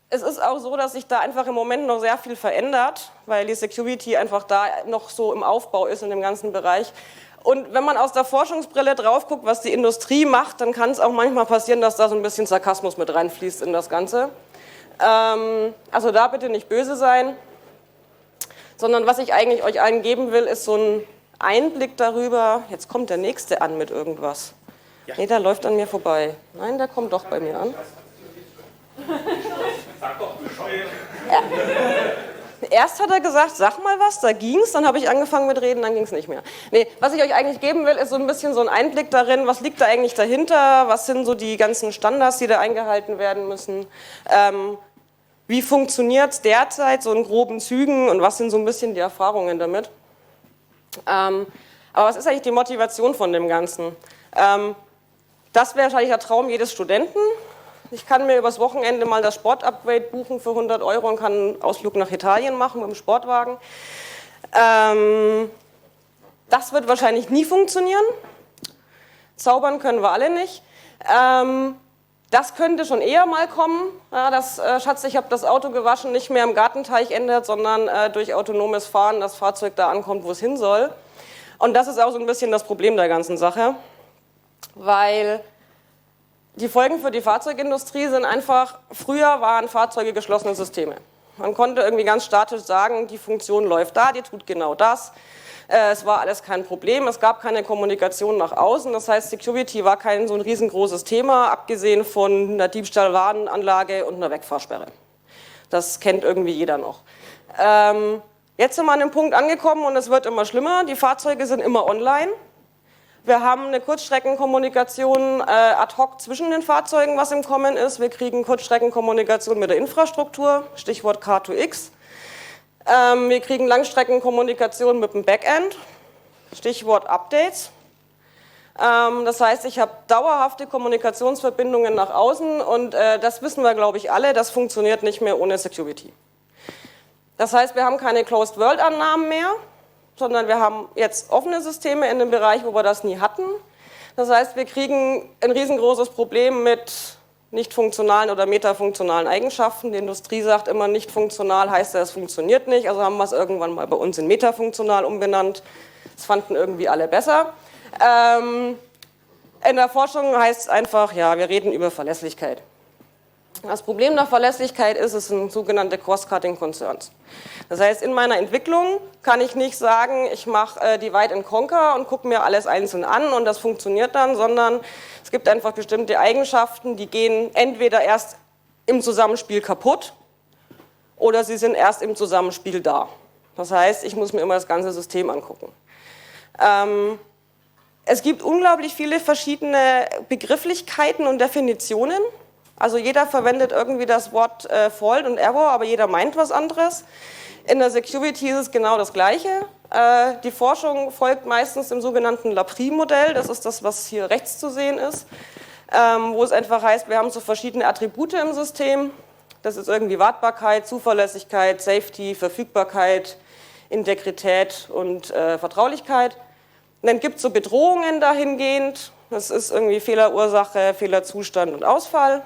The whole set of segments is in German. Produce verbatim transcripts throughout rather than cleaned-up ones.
es ist auch so, dass sich da einfach im Moment noch sehr viel verändert, weil die Security einfach da noch so im Aufbau ist in dem ganzen Bereich. Und wenn man aus der Forschungsbrille drauf guckt, was die Industrie macht, dann kann es auch manchmal passieren, dass da so ein bisschen Sarkasmus mit reinfließt in das Ganze. Ähm, also da bitte nicht böse sein, sondern was ich eigentlich euch allen geben will, ist so ein Einblick darüber. Jetzt kommt der Nächste an mit irgendwas. Ja. Nee, der läuft an mir vorbei. Nein, der kommt doch bei mir an. Sag doch Bescheid. Ja. Erst hat er gesagt, sag mal was, da ging's, dann habe ich angefangen mit Reden, dann ging's nicht mehr. Nee, was ich euch eigentlich geben will, ist so ein bisschen so ein Einblick darin, was liegt da eigentlich dahinter, was sind so die ganzen Standards, die da eingehalten werden müssen, ähm, wie funktioniert es derzeit so in groben Zügen und was sind so ein bisschen die Erfahrungen damit. Ähm, aber was ist eigentlich die Motivation von dem Ganzen? Ähm, das wäre wahrscheinlich der Traum jedes Studenten. Ich kann mir übers Wochenende mal das Sportupgrade buchen für hundert Euro und kann einen Ausflug nach Italien machen mit dem Sportwagen. Ähm, das wird wahrscheinlich nie funktionieren. Zaubern können wir alle nicht. Ähm, das könnte schon eher mal kommen. Ja, das, äh, Schatz, ich habe das Auto gewaschen, nicht mehr im Gartenteich endet, sondern äh, durch autonomes Fahren das Fahrzeug da ankommt, wo es hin soll. Und das ist auch so ein bisschen das Problem der ganzen Sache, weil die Folgen für die Fahrzeugindustrie sind einfach, früher waren Fahrzeuge geschlossene Systeme. Man konnte irgendwie ganz statisch sagen, die Funktion läuft da, die tut genau das. Es war alles kein Problem, es gab keine Kommunikation nach außen, das heißt Security war kein so ein riesengroßes Thema, abgesehen von einer Diebstahlwarnanlage und einer Wegfahrsperre. Das kennt irgendwie jeder noch. Ähm, jetzt sind wir an dem Punkt angekommen und es wird immer schlimmer, die Fahrzeuge sind immer online. Wir haben eine Kurzstreckenkommunikation äh, ad hoc zwischen den Fahrzeugen, was im Kommen ist. Wir kriegen Kurzstreckenkommunikation mit der Infrastruktur, Stichwort K zwei X. Ähm, wir kriegen Langstreckenkommunikation mit dem Backend, Stichwort Updates. Ähm, das heißt, ich habe dauerhafte Kommunikationsverbindungen nach außen und äh, das wissen wir, glaube ich, alle, das funktioniert nicht mehr ohne Security. Das heißt, wir haben keine Closed-World-Annahmen mehr, sondern wir haben jetzt offene Systeme in dem Bereich, wo wir das nie hatten. Das heißt, wir kriegen ein riesengroßes Problem mit nicht funktionalen oder metafunktionalen Eigenschaften. Die Industrie sagt immer, nicht funktional heißt ja, es funktioniert nicht. Also haben wir es irgendwann mal bei uns in metafunktional umbenannt. Das fanden irgendwie alle besser. Ähm, in der Forschung heißt es einfach, ja, wir reden über Verlässlichkeit. Das Problem der Verlässlichkeit ist, es sind sogenannte Cross-Cutting Concerns. Das heißt, in meiner Entwicklung kann ich nicht sagen, ich mache äh, Divide and Conquer und gucke mir alles einzeln an und das funktioniert dann, sondern es gibt einfach bestimmte Eigenschaften, die gehen entweder erst im Zusammenspiel kaputt oder sie sind erst im Zusammenspiel da. Das heißt, ich muss mir immer das ganze System angucken. Ähm, es gibt unglaublich viele verschiedene Begrifflichkeiten und Definitionen. Also jeder verwendet irgendwie das Wort äh, Fault und Error, aber jeder meint was anderes. In der Security ist es genau das Gleiche. Äh, die Forschung folgt meistens dem sogenannten Laprie-Modell. Das ist das, was hier rechts zu sehen ist, ähm, wo es einfach heißt, wir haben so verschiedene Attribute im System. Das ist irgendwie Wartbarkeit, Zuverlässigkeit, Safety, Verfügbarkeit, Integrität und äh, Vertraulichkeit. Und dann gibt es so Bedrohungen dahingehend. Das ist irgendwie Fehlerursache, Fehlerzustand und Ausfall.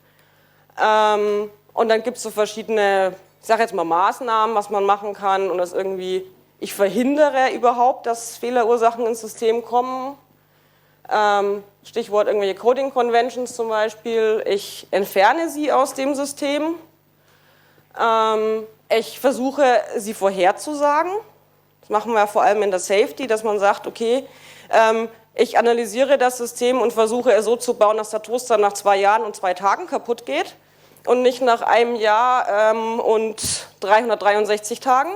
Ähm, und dann gibt es so verschiedene, ich sage jetzt mal Maßnahmen, was man machen kann und das irgendwie, ich verhindere überhaupt, dass Fehlerursachen ins System kommen. Ähm, Stichwort irgendwelche Coding Conventions zum Beispiel. Ich entferne sie aus dem System. Ähm, ich versuche sie vorherzusagen. Das machen wir vor allem in der Safety, dass man sagt, okay, ähm, ich analysiere das System und versuche es so zu bauen, dass der Toaster nach zwei Jahren und zwei Tagen kaputt geht und nicht nach einem Jahr ähm, und dreihundertdreiundsechzig Tagen.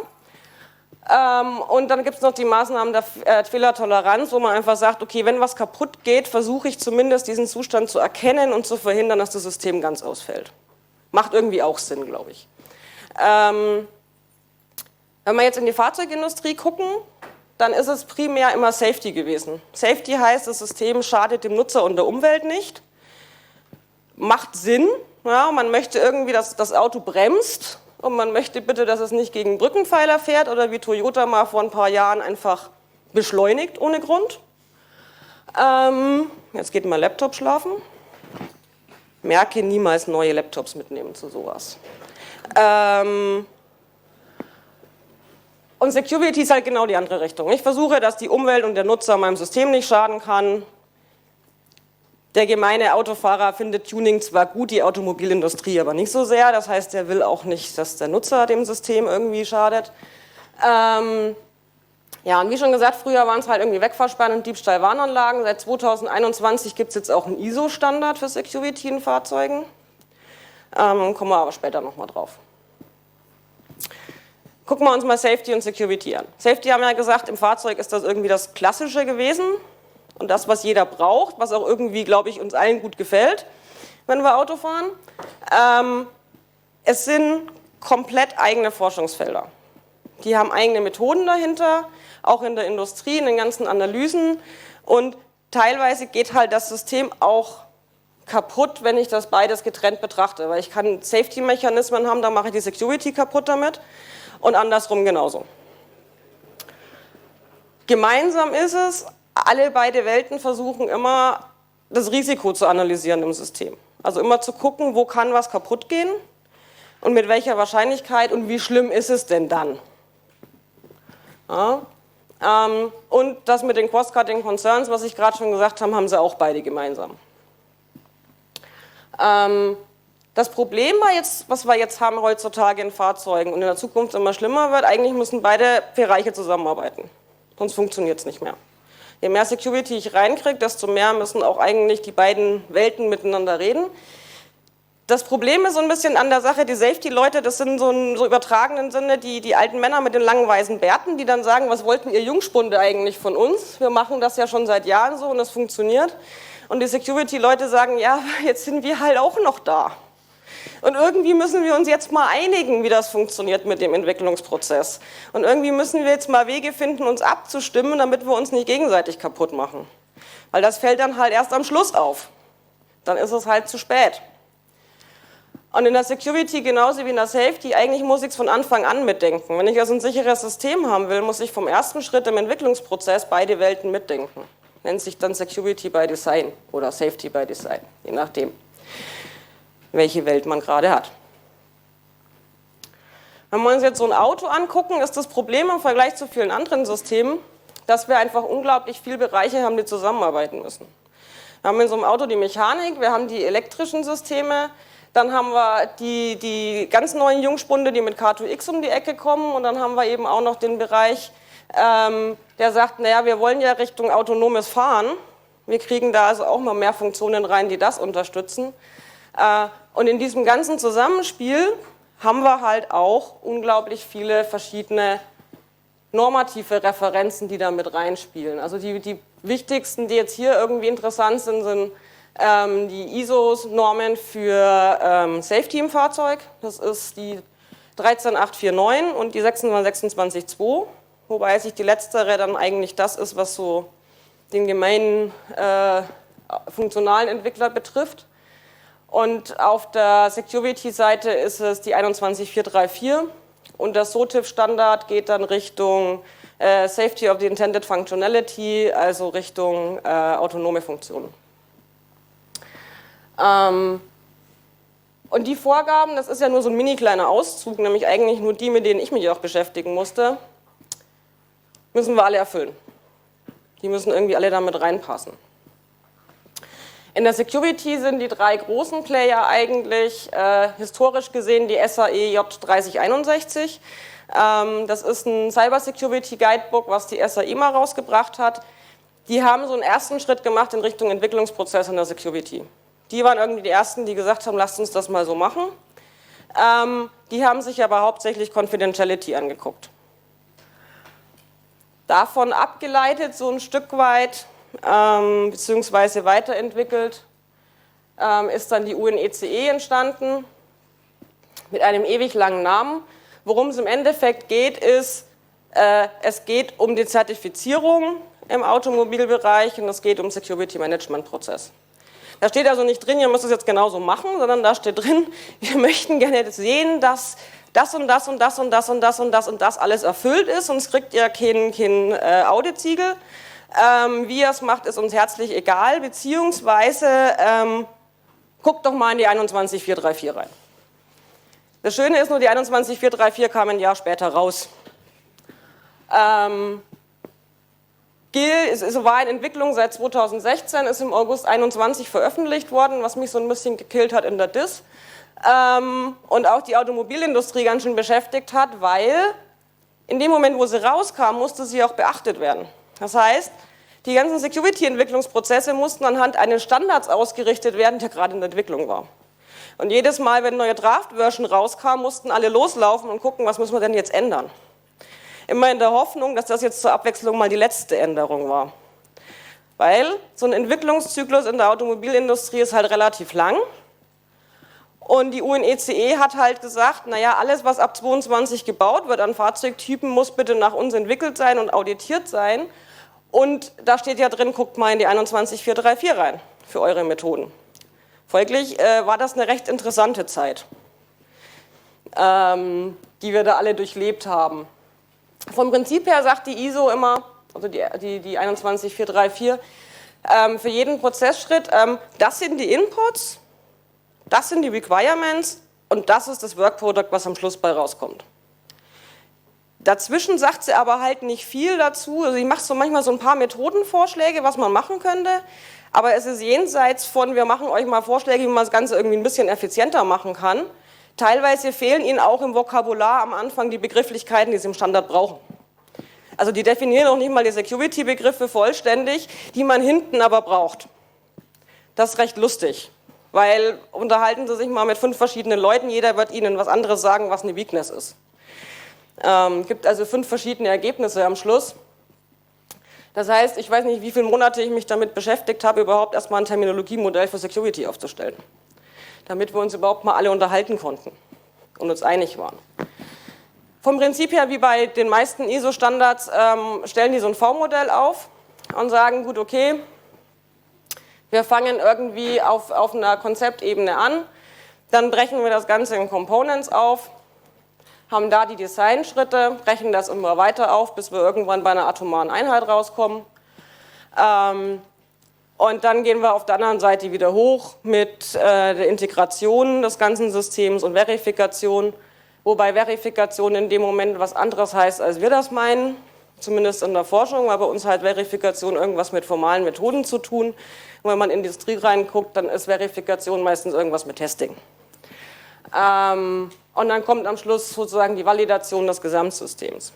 Ähm, und dann gibt es noch die Maßnahmen der äh, Fehlertoleranz, wo man einfach sagt, okay, wenn was kaputt geht, versuche ich zumindest diesen Zustand zu erkennen und zu verhindern, dass das System ganz ausfällt. Macht irgendwie auch Sinn, glaube ich. Ähm, wenn wir jetzt in die Fahrzeugindustrie gucken, dann ist es primär immer Safety gewesen. Safety heißt, das System schadet dem Nutzer und der Umwelt nicht. Macht Sinn. Ja, man möchte irgendwie, dass das Auto bremst und man möchte bitte, dass es nicht gegen Brückenpfeiler fährt oder wie Toyota mal vor ein paar Jahren einfach beschleunigt ohne Grund. Ähm, jetzt geht mein Laptop schlafen. merke, niemals neue Laptops mitnehmen zu sowas. Ähm, und Security ist halt genau die andere Richtung. Ich versuche, dass die Umwelt und der Nutzer meinem System nicht schaden kann. Der gemeine Autofahrer findet Tuning zwar gut, die Automobilindustrie aber nicht so sehr. Das heißt, er will auch nicht, dass der Nutzer dem System irgendwie schadet. Ähm, ja, und wie schon gesagt, früher waren es halt irgendwie Wegfahrsperren und Diebstahl-Warnanlagen. Seit zweitausendeinundzwanzig gibt es jetzt auch einen I S O-Standard für Security in Fahrzeugen. Ähm, kommen wir aber später nochmal drauf. Gucken wir uns mal Safety und Security an. Safety haben wir ja gesagt, im Fahrzeug ist das irgendwie das Klassische gewesen. Und das, was jeder braucht, was auch irgendwie, glaube ich, uns allen gut gefällt, wenn wir Auto fahren. Ähm, es sind komplett eigene Forschungsfelder. Die haben eigene Methoden dahinter, auch in der Industrie, in den ganzen Analysen. Und teilweise geht halt das System auch kaputt, wenn ich das beides getrennt betrachte. Weil ich kann Safety-Mechanismen haben, da mache ich die Security kaputt damit. Und andersrum genauso. Gemeinsam ist es, alle beide Welten versuchen immer, das Risiko zu analysieren im System. Also immer zu gucken, wo kann was kaputt gehen und mit welcher Wahrscheinlichkeit und wie schlimm ist es denn dann. Ja, ähm, und das mit den Cross-Cutting Concerns, was ich gerade schon gesagt habe, haben sie auch beide gemeinsam. Ähm, das Problem, war jetzt, was wir jetzt haben heutzutage in Fahrzeugen und in der Zukunft immer schlimmer wird, eigentlich müssen beide Bereiche zusammenarbeiten. Sonst funktioniert es nicht mehr. Je mehr Security ich reinkriege, desto mehr müssen auch eigentlich die beiden Welten miteinander reden. Das Problem ist so ein bisschen an der Sache, die Safety-Leute, das sind so im so übertragenen Sinne die, die alten Männer mit den langen weißen Bärten, die dann sagen, was wollten ihr Jungspunde eigentlich von uns? Wir machen das ja schon seit Jahren so und das funktioniert. Und die Security-Leute sagen, ja, jetzt sind wir halt auch noch da. Und irgendwie müssen wir uns jetzt mal einigen, wie das funktioniert mit dem Entwicklungsprozess. Und irgendwie müssen wir jetzt mal Wege finden, uns abzustimmen, damit wir uns nicht gegenseitig kaputt machen. Weil das fällt dann halt erst am Schluss auf. Dann ist es halt zu spät. Und in der Security genauso wie in der Safety, eigentlich muss ich es von Anfang an mitdenken. Wenn ich also ein sicheres System haben will, muss ich vom ersten Schritt im Entwicklungsprozess beide Welten mitdenken. Nennt sich dann Security by Design oder Safety by Design, je nachdem, welche Welt man gerade hat. Wenn wir uns jetzt so ein Auto angucken, ist das Problem im Vergleich zu vielen anderen Systemen, dass wir einfach unglaublich viele Bereiche haben, die zusammenarbeiten müssen. Wir haben in so einem Auto die Mechanik, wir haben die elektrischen Systeme, dann haben wir die, die ganz neuen Jungspunde, die mit K zwei X um die Ecke kommen und dann haben wir eben auch noch den Bereich, ähm, der sagt, naja, wir wollen ja Richtung autonomes Fahren. Wir kriegen da also auch mal mehr Funktionen rein, die das unterstützen. Und in diesem ganzen Zusammenspiel haben wir halt auch unglaublich viele verschiedene normative Referenzen, die da mit reinspielen. Also die, die wichtigsten, die jetzt hier irgendwie interessant sind, sind ähm, die I S O-Normen für ähm, Safety im Fahrzeug. Das ist die dreizehn acht vier neun und die sechsundzwanzig sechsundzwanzig zwei, wobei sich die letztere dann eigentlich das ist, was so den gemeinen äh, funktionalen Entwickler betrifft. Und auf der Security-Seite ist es die einundzwanzig vier drei vier und der S O T I F-Standard geht dann Richtung äh, Safety of the Intended Functionality, also Richtung äh, autonome Funktionen. Ähm, und die Vorgaben, das ist ja nur so ein mini kleiner Auszug, nämlich eigentlich nur die, mit denen ich mich auch beschäftigen musste, müssen wir alle erfüllen. Die müssen irgendwie alle damit reinpassen. In der Security sind die drei großen Player eigentlich äh, historisch gesehen die S A E J dreißig einundsechzig. Ähm, das ist ein Cyber Security Guidebook, was die S A E mal rausgebracht hat. Die haben so einen ersten Schritt gemacht in Richtung Entwicklungsprozess in der Security. Die waren irgendwie die ersten, die gesagt haben, lasst uns das mal so machen. Ähm, die haben sich aber hauptsächlich Confidentiality angeguckt. Davon abgeleitet so ein Stück weit, Ähm, beziehungsweise weiterentwickelt, ähm, ist dann die U N E C E entstanden mit einem ewig langen Namen. Worum es im Endeffekt geht, ist, äh, es geht um die Zertifizierung im Automobilbereich und es geht um Security Management Prozess. Da steht also nicht drin, ihr müsst es jetzt genauso machen, sondern da steht drin, wir möchten gerne sehen, dass das und das und das und das und das und das und das alles erfüllt ist, sonst kriegt ihr kein, kein äh, Auditsiegel. Ähm, wie er es macht, ist uns herzlich egal, beziehungsweise ähm, Guckt doch mal in die einundzwanzig vier drei vier rein. Das Schöne ist nur, die einundzwanzig vier drei vier kam ein Jahr später raus. Ähm, G I L ist, ist, war in Entwicklung seit zweitausendsechzehn, ist im August einundzwanzig veröffentlicht worden, was mich so ein bisschen gekillt hat in der D I S. Ähm, und auch die Automobilindustrie ganz schön beschäftigt hat, weil in dem Moment, wo sie rauskam, musste sie auch beachtet werden. Das heißt, die ganzen Security-Entwicklungsprozesse mussten anhand eines Standards ausgerichtet werden, der gerade in der Entwicklung war. Und jedes Mal, wenn eine neue Draft-Version rauskam, mussten alle loslaufen und gucken, was müssen wir denn jetzt ändern. Immer in der Hoffnung, dass das jetzt zur Abwechslung mal die letzte Änderung war. Weil so ein Entwicklungszyklus in der Automobilindustrie ist halt relativ lang. Und die U N E C E hat halt gesagt, naja, alles, was ab zweiundzwanzig gebaut wird an Fahrzeugtypen, muss bitte nach uns entwickelt sein und auditiert sein. Und da steht ja drin, guckt mal in die einundzwanzig vier drei vier rein für eure Methoden. Folglich äh, war das eine recht interessante Zeit, ähm, die wir da alle durchlebt haben. Vom Prinzip her sagt die I S O immer, also die, die, die einundzwanzig vier drei vier, ähm, für jeden Prozessschritt, ähm, das sind die Inputs, das sind die Requirements und das ist das Work Product, was am Schluss bei rauskommt. Dazwischen sagt sie aber halt nicht viel dazu. Also ich mache so manchmal so ein paar Methodenvorschläge, was man machen könnte. Aber es ist jenseits von, wir machen euch mal Vorschläge, wie man das Ganze irgendwie ein bisschen effizienter machen kann. Teilweise fehlen ihnen auch im Vokabular am Anfang die Begrifflichkeiten, die sie im Standard brauchen. Also die definieren noch nicht mal die Security-Begriffe vollständig, die man hinten aber braucht. Das ist recht lustig, weil unterhalten Sie sich mal mit fünf verschiedenen Leuten, jeder wird Ihnen was anderes sagen, was eine Weakness ist. Es ähm, gibt also fünf verschiedene Ergebnisse am Schluss. Das heißt, ich weiß nicht, wie viele Monate ich mich damit beschäftigt habe, überhaupt erstmal ein Terminologiemodell für Security aufzustellen, damit wir uns überhaupt mal alle unterhalten konnten und uns einig waren. Vom Prinzip her, wie bei den meisten I S O-Standards, ähm, stellen die so ein V-Modell auf und sagen, gut, okay, wir fangen irgendwie auf, auf einer Konzeptebene an, dann brechen wir das Ganze in Components auf, haben da die Designschritte, brechen das immer weiter auf, bis wir irgendwann bei einer atomaren Einheit rauskommen. Ähm, und dann gehen wir auf der anderen Seite wieder hoch mit äh, der Integration des ganzen Systems und Verifikation, wobei Verifikation in dem Moment was anderes heißt, als wir das meinen, zumindest in der Forschung, weil bei uns halt Verifikation irgendwas mit formalen Methoden zu tun. Und wenn man in die Industrie reinguckt, dann ist Verifikation meistens irgendwas mit Testing. Ähm, und dann kommt am Schluss sozusagen die Validation des Gesamtsystems.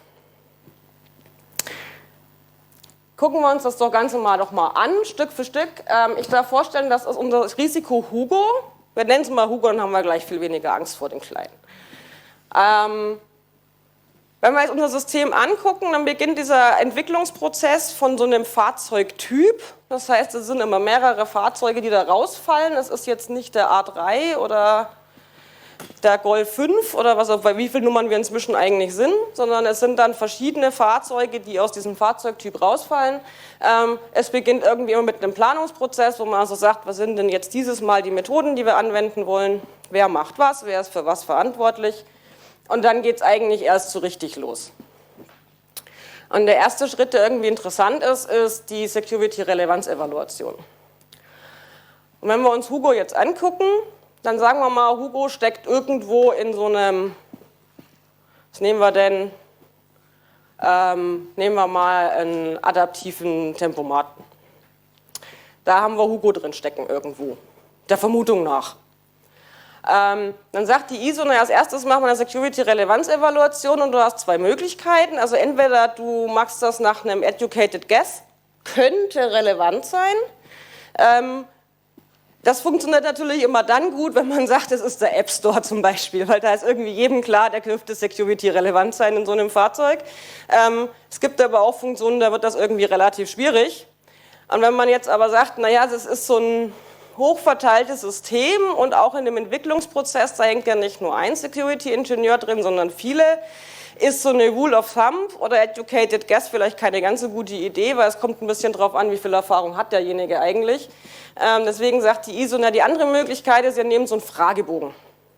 Gucken wir uns das doch Ganze mal doch mal an, Stück für Stück. Ähm, ich darf vorstellen, das ist unser Risiko Hugo. Wir nennen es mal Hugo, dann haben wir gleich viel weniger Angst vor dem Kleinen. Ähm, wenn wir jetzt unser System angucken, dann beginnt dieser Entwicklungsprozess von so einem Fahrzeugtyp. Das heißt, es sind immer mehrere Fahrzeuge, die da rausfallen. Es ist jetzt nicht der A drei oder der Golf fünf oder was auch, bei wie vielen Nummern wir inzwischen eigentlich sind, sondern es sind dann verschiedene Fahrzeuge, die aus diesem Fahrzeugtyp rausfallen. Ähm, es beginnt irgendwie immer mit einem Planungsprozess, wo man also sagt, was sind denn jetzt dieses Mal die Methoden, die wir anwenden wollen, wer macht was, wer ist für was verantwortlich und dann geht es eigentlich erst so richtig los. Und der erste Schritt, der irgendwie interessant ist, ist die Security-Relevanz-Evaluation. Und wenn wir uns Hugo jetzt angucken, dann sagen wir mal, Hugo steckt irgendwo in so einem, was nehmen wir denn, ähm, nehmen wir mal einen adaptiven Tempomaten. Da haben wir Hugo drin stecken irgendwo, der Vermutung nach. Ähm, dann sagt die I S O, naja, als erstes machen wir eine Security-Relevanz-Evaluation und du hast zwei Möglichkeiten. Also entweder du machst das nach einem Educated Guess, könnte relevant sein. Ähm, Das funktioniert natürlich immer dann gut, wenn man sagt, es ist der App Store zum Beispiel, weil da ist irgendwie jedem klar, der dürfte Security relevant sein in so einem Fahrzeug. Ähm, es gibt aber auch Funktionen, da wird das irgendwie relativ schwierig. Und wenn man jetzt aber sagt, naja, das ist so ein hochverteiltes System und auch in dem Entwicklungsprozess, da hängt ja nicht nur ein Security-Ingenieur drin, sondern viele, ist so eine Rule of Thumb oder Educated Guess vielleicht keine ganz so gute Idee, weil es kommt ein bisschen drauf an, wie viel Erfahrung hat derjenige eigentlich. Ähm, deswegen sagt die I S O, na, die andere Möglichkeit ist, ihr nehmt so einen Fragebogen.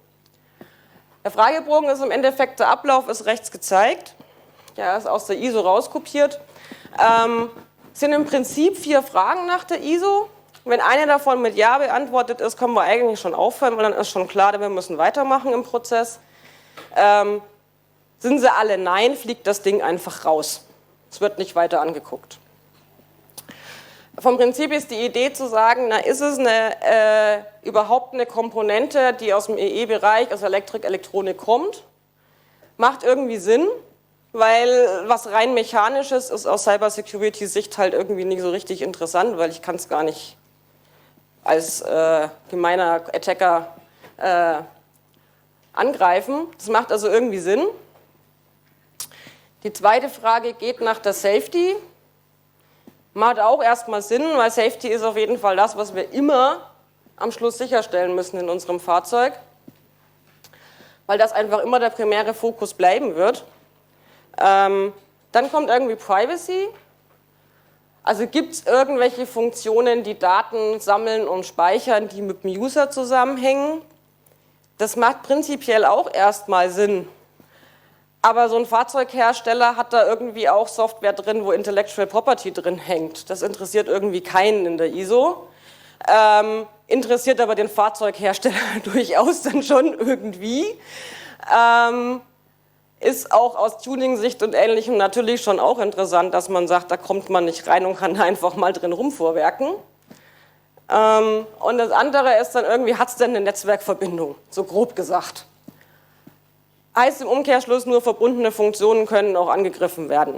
Der Fragebogen ist im Endeffekt, der Ablauf ist rechts gezeigt, ja, ist aus der I S O rauskopiert. Ähm, sind im Prinzip vier Fragen nach der I S O. Wenn eine davon mit Ja beantwortet ist, können wir eigentlich schon aufhören, weil dann ist schon klar, wir müssen weitermachen im Prozess. Ähm, sind sie alle Nein, fliegt das Ding einfach raus. Es wird nicht weiter angeguckt. Vom Prinzip ist die Idee zu sagen, na, ist es eine, äh, überhaupt eine Komponente, die aus dem E E-Bereich, aus Elektrik, Elektronik kommt? Macht irgendwie Sinn, weil was rein Mechanisches ist aus Cybersecurity-Sicht halt irgendwie nicht so richtig interessant, weil ich kann es gar nicht als äh, gemeiner Attacker äh, angreifen. Das macht also irgendwie Sinn. Die zweite Frage geht nach der Safety. Macht auch erstmal Sinn, weil Safety ist auf jeden Fall das, was wir immer am Schluss sicherstellen müssen in unserem Fahrzeug, weil das einfach immer der primäre Fokus bleiben wird. Ähm, dann kommt irgendwie Privacy. Also gibt es irgendwelche Funktionen, die Daten sammeln und speichern, die mit dem User zusammenhängen? Das macht prinzipiell auch erstmal Sinn. Aber so ein Fahrzeughersteller hat da irgendwie auch Software drin, wo Intellectual Property drin hängt. Das interessiert irgendwie keinen in der I S O. Ähm, interessiert aber den Fahrzeughersteller durchaus dann schon irgendwie. Ähm, ist auch aus Tuning-Sicht und Ähnlichem natürlich schon auch interessant, dass man sagt, da kommt man nicht rein und kann da einfach mal drin rumvorwerken. Ähm, und das andere ist dann irgendwie, hat es denn eine Netzwerkverbindung, so grob gesagt. Heißt im Umkehrschluss, nur verbundene Funktionen können auch angegriffen werden.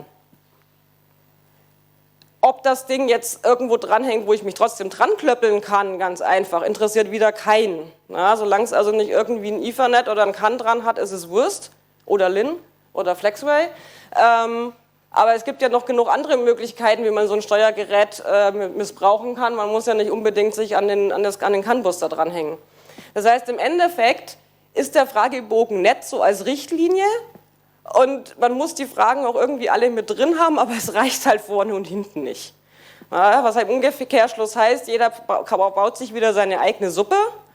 Ob das Ding jetzt irgendwo dranhängt, wo ich mich trotzdem dran klöppeln kann, ganz einfach, interessiert wieder keinen. Na, solange es also nicht irgendwie ein Ethernet oder ein C A N dran hat, ist es Wurst oder Lin oder Flexway. Ähm, aber es gibt ja noch genug andere Möglichkeiten, wie man so ein Steuergerät äh, missbrauchen kann. Man muss ja nicht unbedingt sich an den, an das, an den C A N-Bus da dranhängen. Das heißt, im Endeffekt ist der Fragebogen nett so als Richtlinie und man muss die Fragen auch irgendwie alle mit drin haben, aber es reicht halt vorne und hinten nicht. Ja, was halt im Umkehrschluss heißt, jeder baut sich wieder seine eigene Suppe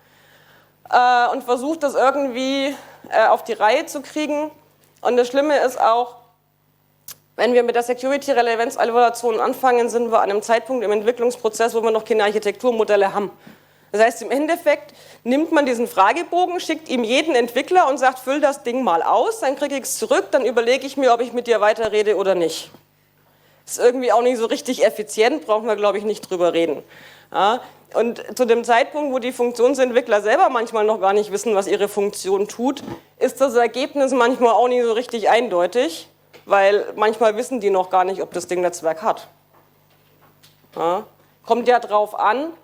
äh, und versucht das irgendwie äh, auf die Reihe zu kriegen. Und das Schlimme ist auch, wenn wir mit der Security-Relevanz-Evaluation anfangen, sind wir an einem Zeitpunkt im Entwicklungsprozess, wo wir noch keine Architekturmodelle haben. Das heißt, im Endeffekt nimmt man diesen Fragebogen, schickt ihm jeden Entwickler und sagt, füll das Ding mal aus, dann kriege ich es zurück, dann überlege ich mir, ob ich mit dir weiterrede oder nicht. Ist irgendwie auch nicht so richtig effizient, brauchen wir, glaube ich, nicht drüber reden. Ja, und zu dem Zeitpunkt, wo die Funktionsentwickler selber manchmal noch gar nicht wissen, was ihre Funktion tut, ist das Ergebnis manchmal auch nicht so richtig eindeutig, weil manchmal wissen die noch gar nicht, ob das Ding Netzwerk hat. Ja, kommt ja drauf an,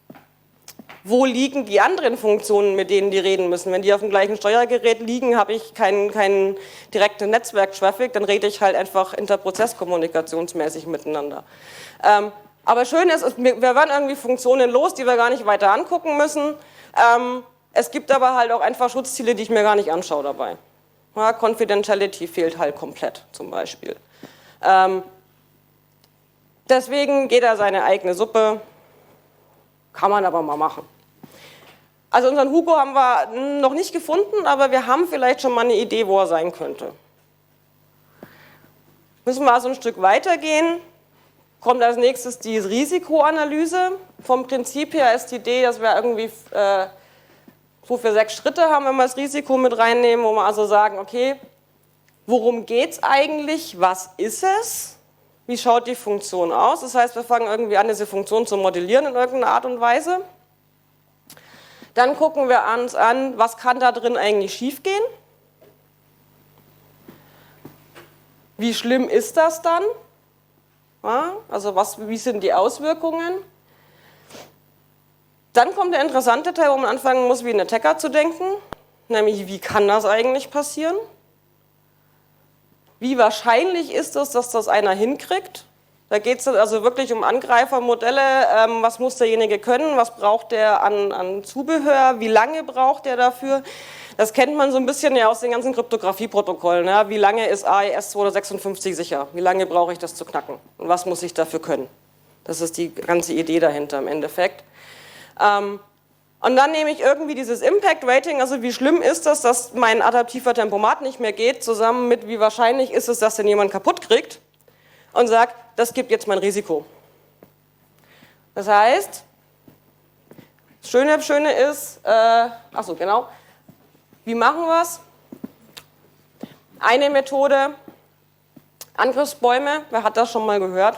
wo liegen die anderen Funktionen, mit denen die reden müssen. Wenn die auf dem gleichen Steuergerät liegen, habe ich keinen, keinen direkten Netzwerk-Traffic, dann rede ich halt einfach interprozesskommunikationsmäßig miteinander. Ähm, aber schön ist, wir werden irgendwie Funktionen los, die wir gar nicht weiter angucken müssen. Ähm, es gibt aber halt auch einfach Schutzziele, die ich mir gar nicht anschaue dabei. Ja, Confidentiality fehlt halt komplett zum Beispiel. Ähm, deswegen geht er seine eigene Suppe, kann man aber mal machen. Also unseren Hugo haben wir noch nicht gefunden, aber wir haben vielleicht schon mal eine Idee, wo er sein könnte. Müssen wir also ein Stück weitergehen, kommt als nächstes die Risikoanalyse. Vom Prinzip her ist die Idee, dass wir irgendwie äh, so für sechs Schritte haben, wenn wir das Risiko mit reinnehmen, wo wir also sagen, okay, worum geht es eigentlich, was ist es, wie schaut die Funktion aus? Das heißt, wir fangen irgendwie an, diese Funktion zu modellieren in irgendeiner Art und Weise. Dann gucken wir uns an, was kann da drin eigentlich schiefgehen? Wie schlimm ist das dann? Ja, also was, wie sind die Auswirkungen? Dann kommt der interessante Teil, wo man anfangen muss, wie ein Attacker zu denken. Nämlich, wie kann das eigentlich passieren? Wie wahrscheinlich ist es, dass das einer hinkriegt? Da geht es also wirklich um Angreifermodelle. Ähm, was muss derjenige können? Was braucht der an, an Zubehör? Wie lange braucht der dafür? Das kennt man so ein bisschen ja aus den ganzen Kryptografieprotokollen. Ja? Wie lange ist A E S zweihundertsechsundfünfzig sicher? Wie lange brauche ich das zu knacken? Und was muss ich dafür können? Das ist die ganze Idee dahinter im Endeffekt. Ähm, und dann nehme ich irgendwie dieses Impact Rating, also wie schlimm ist das, dass mein adaptiver Tempomat nicht mehr geht, zusammen mit wie wahrscheinlich ist es, dass den jemand kaputt kriegt, und sage, das gibt jetzt mein Risiko. Das heißt, Schöne, Schöne ist, äh, achso, genau, wie machen wir es? Eine Methode, Angriffsbäume, wer hat das schon mal gehört?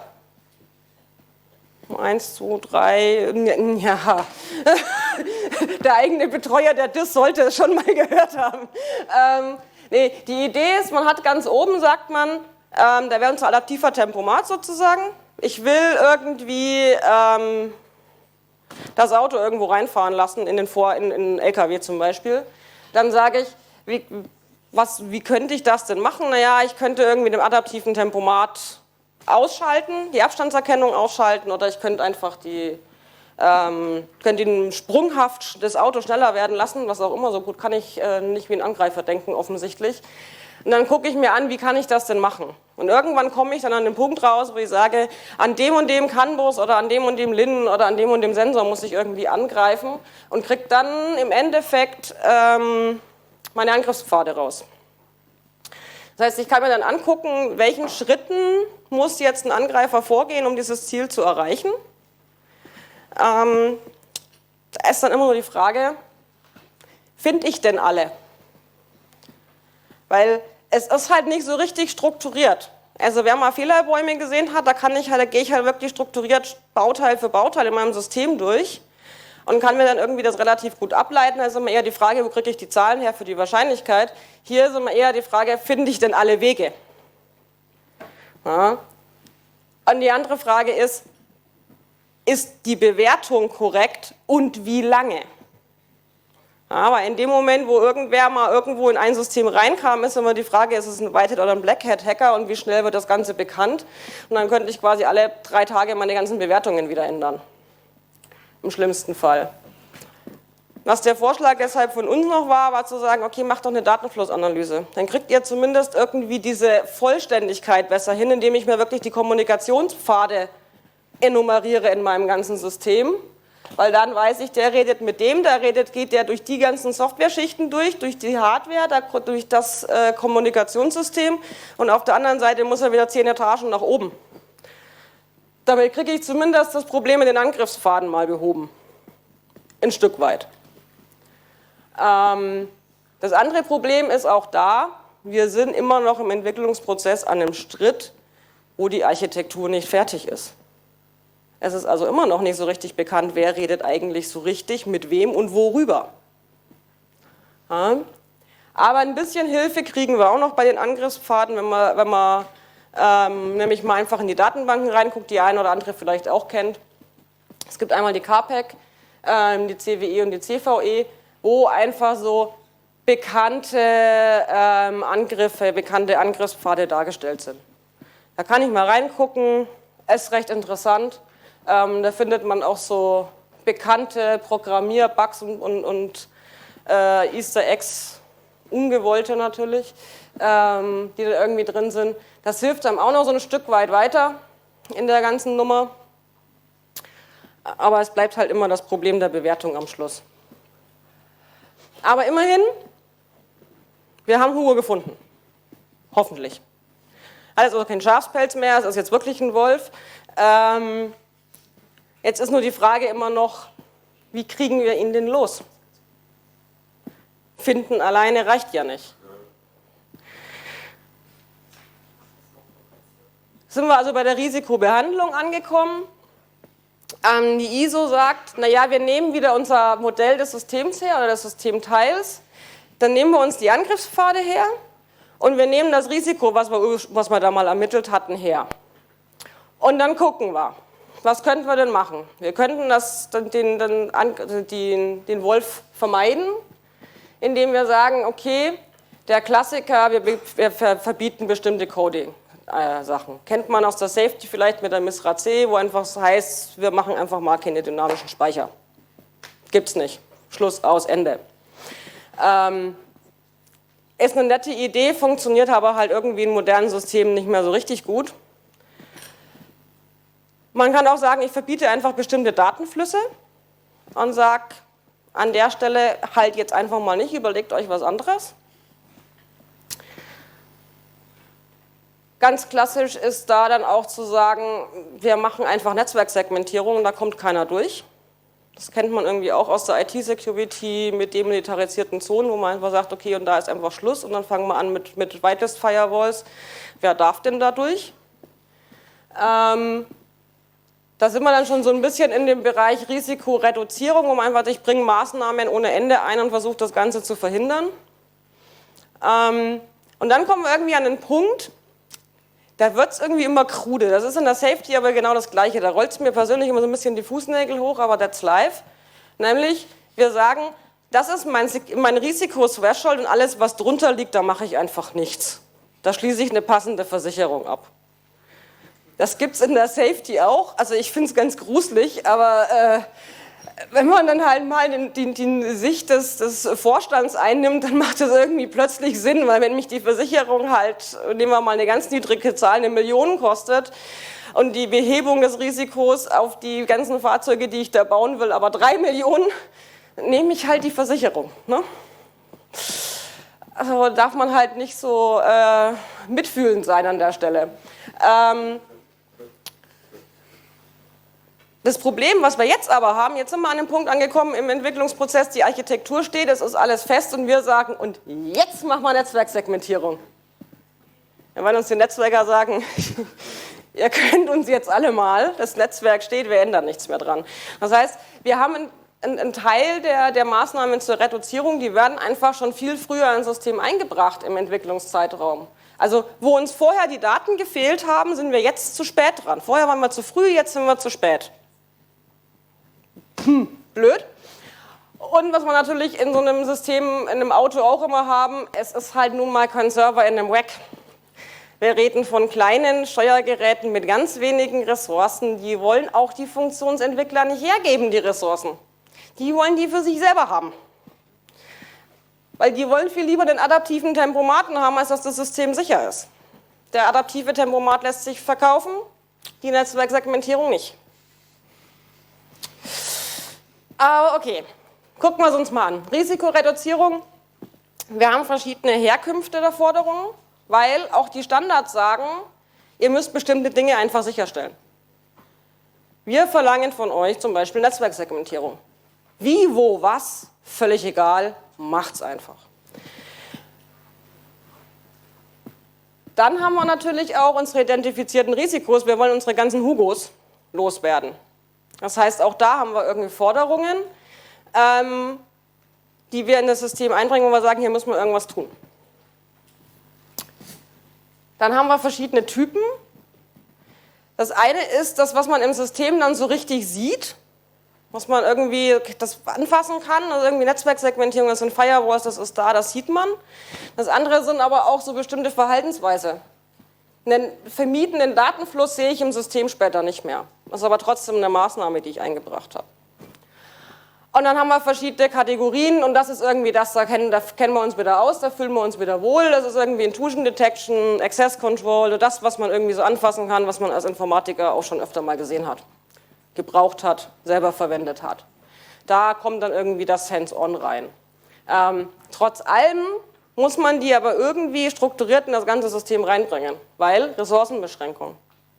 Eins, zwei, drei, ja, der eigene Betreuer, der das sollte es schon mal gehört haben. Ähm, nee, die Idee ist, man hat ganz oben, sagt man, ähm, da wäre unser adaptiver Tempomat sozusagen. Ich will irgendwie ähm, das Auto irgendwo reinfahren lassen, in den, Vor in, in den L K W zum Beispiel. Dann sage ich, wie, was, wie könnte ich das denn machen? Naja, ich könnte irgendwie den adaptiven Tempomat ausschalten, die Abstandserkennung ausschalten, oder ich könnte einfach die, ähm, könnte ihn sprunghaft das Auto schneller werden lassen, was auch immer. So gut kann ich äh, nicht wie ein Angreifer denken, offensichtlich. Und dann gucke ich mir an, wie kann ich das denn machen? Und irgendwann komme ich dann an den Punkt raus, wo ich sage, an dem und dem CAN-Bus oder an dem und dem Lin oder an dem und dem Sensor muss ich irgendwie angreifen und kriege dann im Endeffekt ähm, meine Angriffspfade raus. Das heißt, ich kann mir dann angucken, welchen Schritten muss jetzt ein Angreifer vorgehen, um dieses Ziel zu erreichen. Ähm, da ist dann immer nur die Frage, finde ich denn alle? Weil es ist halt nicht so richtig strukturiert. Also wer mal Fehlerbäume gesehen hat, da kann ich halt, da gehe ich halt wirklich strukturiert Bauteil für Bauteil in meinem System durch und kann mir dann irgendwie das relativ gut ableiten. Also immer eher die Frage, wo kriege ich die Zahlen her für die Wahrscheinlichkeit. Hier ist immer eher die Frage, finde ich denn alle Wege? Ja. Und die andere Frage ist, ist die Bewertung korrekt und wie lange? Aber in dem Moment, wo irgendwer mal irgendwo in ein System reinkam, ist immer die Frage, ist es ein Whitehead oder ein Blackhat-Hacker und wie schnell wird das Ganze bekannt? Und dann könnte ich quasi alle drei Tage meine ganzen Bewertungen wieder ändern. Im schlimmsten Fall. Was der Vorschlag deshalb von uns noch war, war zu sagen, okay, macht doch eine Datenflussanalyse. Dann kriegt ihr zumindest irgendwie diese Vollständigkeit besser hin, indem ich mir wirklich die Kommunikationspfade enumeriere in meinem ganzen System. Weil dann weiß ich, der redet mit dem, der redet, geht der durch die ganzen Software-Schichten durch, durch die Hardware, durch das äh, Kommunikationssystem und auf der anderen Seite muss er wieder zehn Etagen nach oben. Damit kriege ich zumindest das Problem mit den Angriffspfaden mal behoben. Ein Stück weit. Ähm, das andere Problem ist auch da, wir sind immer noch im Entwicklungsprozess an einem Schritt, wo die Architektur nicht fertig ist. Es ist also immer noch nicht so richtig bekannt, wer redet eigentlich so richtig, mit wem und worüber. Ja. Aber ein bisschen Hilfe kriegen wir auch noch bei den Angriffspfaden, wenn man, wenn man ähm, nämlich mal einfach in die Datenbanken reinguckt, die eine oder andere vielleicht auch kennt. Es gibt einmal die K P E C, ähm, die C W E und die C V E, wo einfach so bekannte ähm, Angriffe, bekannte Angriffspfade dargestellt sind. Da kann ich mal reingucken, ist recht interessant. Ähm, da findet man auch so bekannte Programmierbugs und, und, und äh, Easter Eggs, ungewollte natürlich, ähm, die da irgendwie drin sind. Das hilft einem auch noch so ein Stück weit weiter in der ganzen Nummer. Aber es bleibt halt immer das Problem der Bewertung am Schluss. Aber immerhin, wir haben Hugo gefunden. Hoffentlich. Also kein Schafspelz mehr, es ist jetzt wirklich ein Wolf. Ähm, Jetzt ist nur die Frage immer noch, wie kriegen wir ihn denn los? Finden alleine reicht ja nicht. Sind wir also bei der Risikobehandlung angekommen. Ähm, die I S O sagt, naja, wir nehmen wieder unser Modell des Systems her oder des Systemteils, dann nehmen wir uns die Angriffspfade her und wir nehmen das Risiko, was wir, was wir da mal ermittelt hatten, her. Und dann gucken wir. Was könnten wir denn machen? Wir könnten das, den, den, den, den Wolf vermeiden, indem wir sagen, okay, der Klassiker, wir, wir verbieten bestimmte Coding-Sachen. Kennt man aus der Safety vielleicht mit der MISRA C, wo einfach das heißt, wir machen einfach mal keine dynamischen Speicher. Gibt's nicht. Schluss, aus, Ende. Ähm, ist eine nette Idee, funktioniert aber halt irgendwie in modernen Systemen nicht mehr so richtig gut. Man kann auch sagen, ich verbiete einfach bestimmte Datenflüsse und sage an der Stelle halt jetzt einfach mal nicht, überlegt euch was anderes. Ganz klassisch ist da dann auch zu sagen, wir machen einfach Netzwerksegmentierung, da kommt keiner durch. Das kennt man irgendwie auch aus der I T-Security mit demilitarisierten Zonen, wo man einfach sagt, okay, und da ist einfach Schluss und dann fangen wir an mit, mit Whitelist Firewalls. Wer darf denn da durch? Ähm, da sind wir dann schon so ein bisschen in dem Bereich Risikoreduzierung, wo man einfach, ich bringe Maßnahmen ohne Ende ein und versuche das Ganze zu verhindern. Ähm, und dann kommen wir irgendwie an den Punkt, da wird es irgendwie immer krude. Das ist in der Safety aber genau das Gleiche. Da rollt es mir persönlich immer so ein bisschen die Fußnägel hoch, aber that's live. Nämlich, wir sagen, das ist mein, mein Risiko-Threshold und alles, was drunter liegt, da mache ich einfach nichts. Da schließe ich eine passende Versicherung ab. Das gibt es in der Safety auch. Also ich finde es ganz gruselig, aber äh, wenn man dann halt mal die, die, die Sicht des, des Vorstands einnimmt, dann macht das irgendwie plötzlich Sinn, weil wenn mich die Versicherung halt, nehmen wir mal eine ganz niedrige Zahl, eine Million kostet und die Behebung des Risikos auf die ganzen Fahrzeuge, die ich da bauen will, aber drei Millionen, nehme ich halt die Versicherung. Ne? Also darf man halt nicht so äh, mitfühlend sein an der Stelle. Ähm, Das Problem, was wir jetzt aber haben, jetzt sind wir an dem Punkt angekommen im Entwicklungsprozess, die Architektur steht, es ist alles fest und wir sagen, und jetzt machen wir Netzwerksegmentierung. Ja, wenn uns die Netzwerker sagen, ihr könnt uns jetzt alle mal, das Netzwerk steht, wir ändern nichts mehr dran. Das heißt, wir haben einen, einen Teil der, der Maßnahmen zur Reduzierung, die werden einfach schon viel früher ins System eingebracht im Entwicklungszeitraum. Also wo uns vorher die Daten gefehlt haben, sind wir jetzt zu spät dran. Vorher waren wir zu früh, jetzt sind wir zu spät. Hm, blöd. Und was wir natürlich in so einem System, in einem Auto auch immer haben, es ist halt nun mal kein Server in einem Rack. Wir reden von kleinen Steuergeräten mit ganz wenigen Ressourcen, die wollen auch die Funktionsentwickler nicht hergeben, die Ressourcen. Die wollen die für sich selber haben. Weil die wollen viel lieber den adaptiven Tempomaten haben, als dass das System sicher ist. Der adaptive Tempomat lässt sich verkaufen, die Netzwerksegmentierung nicht. Aber okay, gucken wir es uns mal an. Risikoreduzierung. Wir haben verschiedene Herkünfte der Forderungen, weil auch die Standards sagen, ihr müsst bestimmte Dinge einfach sicherstellen. Wir verlangen von euch zum Beispiel Netzwerksegmentierung. Wie, wo, was, völlig egal, macht's einfach. Dann haben wir natürlich auch unsere identifizierten Risikos. Wir wollen unsere ganzen Hugos loswerden. Das heißt, auch da haben wir irgendwie Forderungen, ähm, die wir in das System einbringen, wo wir sagen, hier müssen wir irgendwas tun. Dann haben wir verschiedene Typen. Das eine ist das, was man im System dann so richtig sieht, was man irgendwie das anfassen kann, also irgendwie Netzwerksegmentierung, das sind Firewalls, das ist da, das sieht man. Das andere sind aber auch so bestimmte Verhaltensweise. Einen vermiedenen Datenfluss sehe ich im System später nicht mehr. Das ist aber trotzdem eine Maßnahme, die ich eingebracht habe. Und dann haben wir verschiedene Kategorien und das ist irgendwie das, da kennen, da kennen wir uns wieder aus, da fühlen wir uns wieder wohl. Das ist irgendwie Intrusion Detection, Access Control, das, was man irgendwie so anfassen kann, was man als Informatiker auch schon öfter mal gesehen hat, gebraucht hat, selber verwendet hat. Da kommt dann irgendwie das Hands-on rein. Ähm, trotz allem muss man die aber irgendwie strukturiert in das ganze System reinbringen, weil Ressourcenbeschränkung.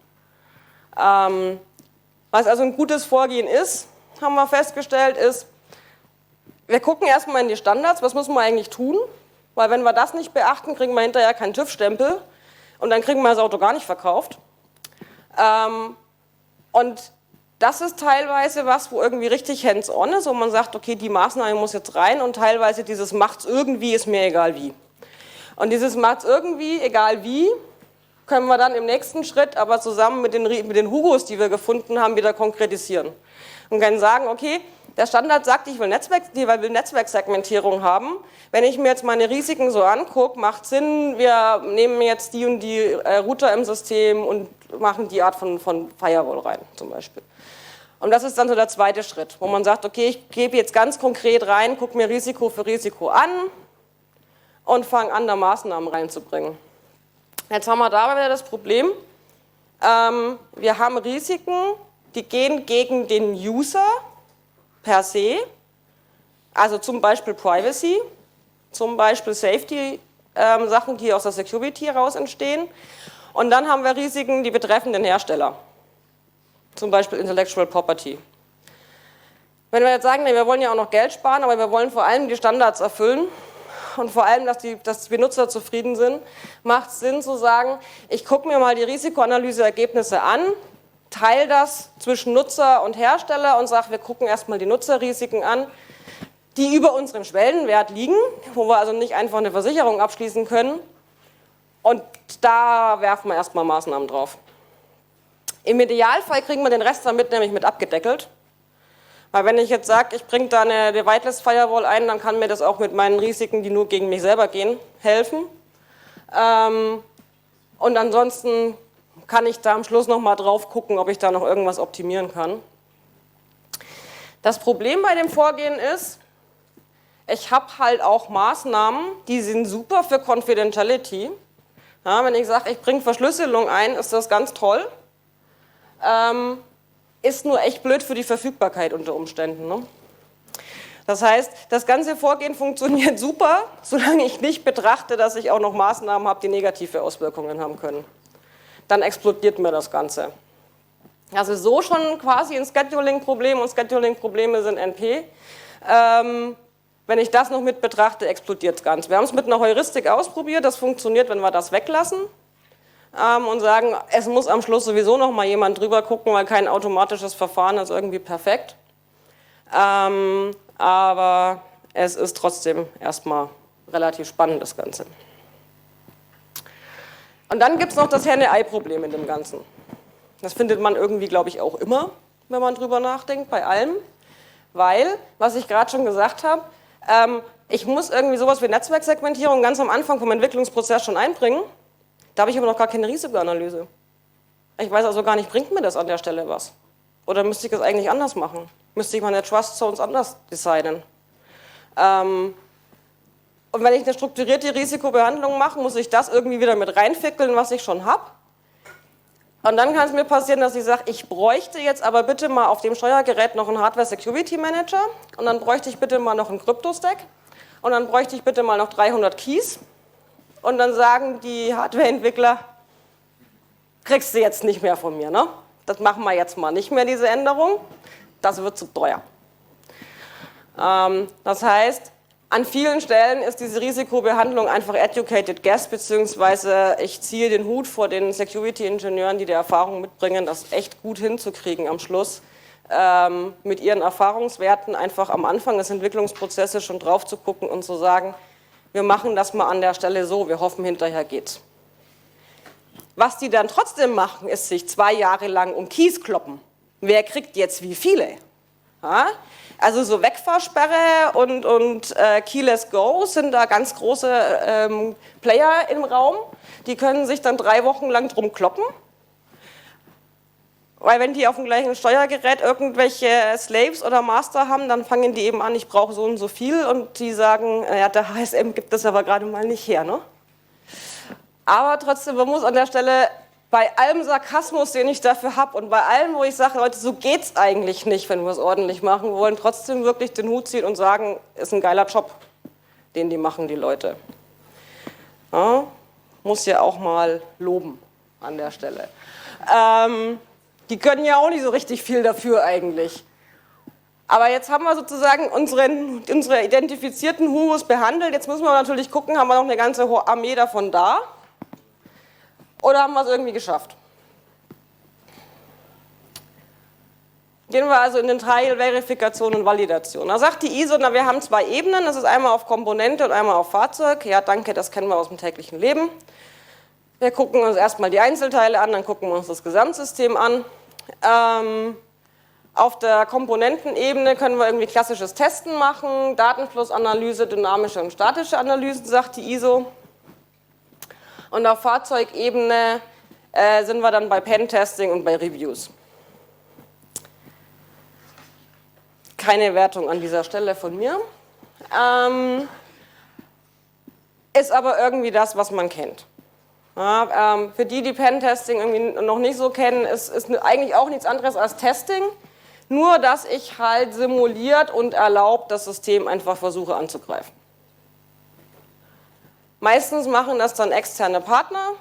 Ähm, was also ein gutes Vorgehen ist, haben wir festgestellt, ist, wir gucken erstmal in die Standards, was müssen wir eigentlich tun, weil wenn wir das nicht beachten, kriegen wir hinterher keinen TÜV-Stempel und dann kriegen wir das Auto gar nicht verkauft. Ähm, und das ist teilweise was, wo irgendwie richtig hands-on ist, wo man sagt, okay, die Maßnahme muss jetzt rein und teilweise dieses macht's irgendwie, ist mir egal wie. Und dieses macht's irgendwie, egal wie, können wir dann im nächsten Schritt aber zusammen mit den, mit den Hugos, die wir gefunden haben, wieder konkretisieren. Und können sagen, okay, der Standard sagt, ich will, Netzwerk, ich will Netzwerksegmentierung haben. Wenn ich mir jetzt meine Risiken so angucke, macht Sinn, wir nehmen jetzt die und die äh, Router im System und machen die Art von, von Firewall rein, zum Beispiel. Und das ist dann so der zweite Schritt, wo man sagt, okay, ich gebe jetzt ganz konkret rein, gucke mir Risiko für Risiko an und fange an, da Maßnahmen reinzubringen. Jetzt haben wir dabei wieder das Problem, ähm, wir haben Risiken, die gehen gegen den User per se, also zum Beispiel Privacy, zum Beispiel Safety-Sachen, ähm, die aus der Security heraus entstehen. Und dann haben wir Risiken, die betreffen den Hersteller. Zum Beispiel Intellectual Property. Wenn wir jetzt sagen, nee, wir wollen ja auch noch Geld sparen, aber wir wollen vor allem die Standards erfüllen und vor allem, dass die, dass die Benutzer zufrieden sind, macht es Sinn zu sagen, ich gucke mir mal die Risikoanalyseergebnisse an, teile das zwischen Nutzer und Hersteller und sage, wir gucken erstmal die Nutzerrisiken an, die über unserem Schwellenwert liegen, wo wir also nicht einfach eine Versicherung abschließen können. Und da werfen wir erstmal Maßnahmen drauf. Im Idealfall kriegen wir den Rest damit nämlich mit abgedeckelt. Weil wenn ich jetzt sage, ich bringe da eine, eine Whitelist Firewall ein, dann kann mir das auch mit meinen Risiken, die nur gegen mich selber gehen, helfen. Ähm, und ansonsten kann ich da am Schluss nochmal drauf gucken, ob ich da noch irgendwas optimieren kann. Das Problem bei dem Vorgehen ist, ich habe halt auch Maßnahmen, die sind super für Confidentiality. Ja, wenn ich sage, ich bringe Verschlüsselung ein, ist das ganz toll. Ähm, ist nur echt blöd für die Verfügbarkeit unter Umständen. Ne? Das heißt, das ganze Vorgehen funktioniert super, solange ich nicht betrachte, dass ich auch noch Maßnahmen habe, die negative Auswirkungen haben können. Dann explodiert mir das Ganze. Also so schon quasi ein Scheduling-Problem und Scheduling-Probleme sind N P. Ähm, wenn ich das noch mit betrachte, explodiert es ganz. Wir haben es mit einer Heuristik ausprobiert, das funktioniert, wenn wir das weglassen. Und sagen, es muss am Schluss sowieso noch mal jemand drüber gucken, weil kein automatisches Verfahren ist irgendwie perfekt. Ähm, aber es ist trotzdem erstmal relativ spannend, das Ganze. Und dann gibt es noch das Henne-Ei-Problem in dem Ganzen. Das findet man irgendwie, glaube ich, auch immer, wenn man drüber nachdenkt, bei allem. Weil, was ich gerade schon gesagt habe, ähm, ich muss irgendwie sowas wie Netzwerksegmentierung ganz am Anfang vom Entwicklungsprozess schon einbringen. Da habe ich aber noch gar keine Risikoanalyse. Ich weiß also gar nicht, bringt mir das an der Stelle was? Oder müsste ich das eigentlich anders machen? Müsste ich meine Trust Zones anders designen? Ähm, und wenn ich eine strukturierte Risikobehandlung mache, muss ich das irgendwie wieder mit reinfickeln, was ich schon habe. Und dann kann es mir passieren, dass ich sage, ich bräuchte jetzt aber bitte mal auf dem Steuergerät noch einen Hardware Security Manager und dann bräuchte ich bitte mal noch einen Crypto-Stack und dann bräuchte ich bitte mal noch dreihundert Keys. Und dann sagen die Hardwareentwickler, kriegst du jetzt nicht mehr von mir, ne? Das machen wir jetzt mal nicht mehr, diese Änderung. Das wird zu teuer. Ähm, das heißt, an vielen Stellen ist diese Risikobehandlung einfach educated guess, beziehungsweise ich ziehe den Hut vor den Security-Ingenieuren, die die Erfahrung mitbringen, das echt gut hinzukriegen am Schluss, ähm, mit ihren Erfahrungswerten einfach am Anfang des Entwicklungsprozesses schon drauf zu gucken und zu sagen, wir machen das mal an der Stelle so, wir hoffen, hinterher geht's. Was die dann trotzdem machen, ist sich zwei Jahre lang um Keys kloppen. Wer kriegt jetzt wie viele? Ja? Also so Wegfahrsperre und, und äh, Keyless Go sind da ganz große ähm, Player im Raum. Die können sich dann drei Wochen lang drum kloppen. Weil wenn die auf dem gleichen Steuergerät irgendwelche Slaves oder Master haben, dann fangen die eben an, ich brauche so und so viel und die sagen, ja, der H S M gibt das aber gerade mal nicht her. Ne? Aber trotzdem, man muss an der Stelle bei allem Sarkasmus, den ich dafür habe und bei allem, wo ich sage, Leute, so geht's eigentlich nicht, wenn wir es ordentlich machen wollen, trotzdem wirklich den Hut ziehen und sagen, ist ein geiler Job, den die machen, die Leute. Ja, muss ja auch mal loben an der Stelle. Ähm, Die können ja auch nicht so richtig viel dafür eigentlich. Aber jetzt haben wir sozusagen unseren, unsere identifizierten Hurus behandelt. Jetzt müssen wir natürlich gucken, haben wir noch eine ganze Armee davon da? Oder haben wir es irgendwie geschafft? Gehen wir also in den Teil Verifikation und Validation. Da sagt die I S O, na, wir haben zwei Ebenen. Das ist einmal auf Komponente und einmal auf Fahrzeug. Ja, danke, das kennen wir aus dem täglichen Leben. Wir gucken uns erstmal die Einzelteile an, dann gucken wir uns das Gesamtsystem an. Ähm, auf der Komponentenebene können wir irgendwie klassisches Testen machen, Datenflussanalyse, dynamische und statische Analysen, sagt die I S O. Und auf Fahrzeugebene äh, sind wir dann bei Pentesting und bei Reviews. Keine Wertung an dieser Stelle von mir. Ähm, ist aber irgendwie das, was man kennt. Ja, ähm, für die, die Pentesting irgendwie noch nicht so kennen, ist, ist eigentlich auch nichts anderes als Testing, nur dass ich halt simuliert und erlaubt das System einfach versuche anzugreifen. Meistens machen das dann externe Partner,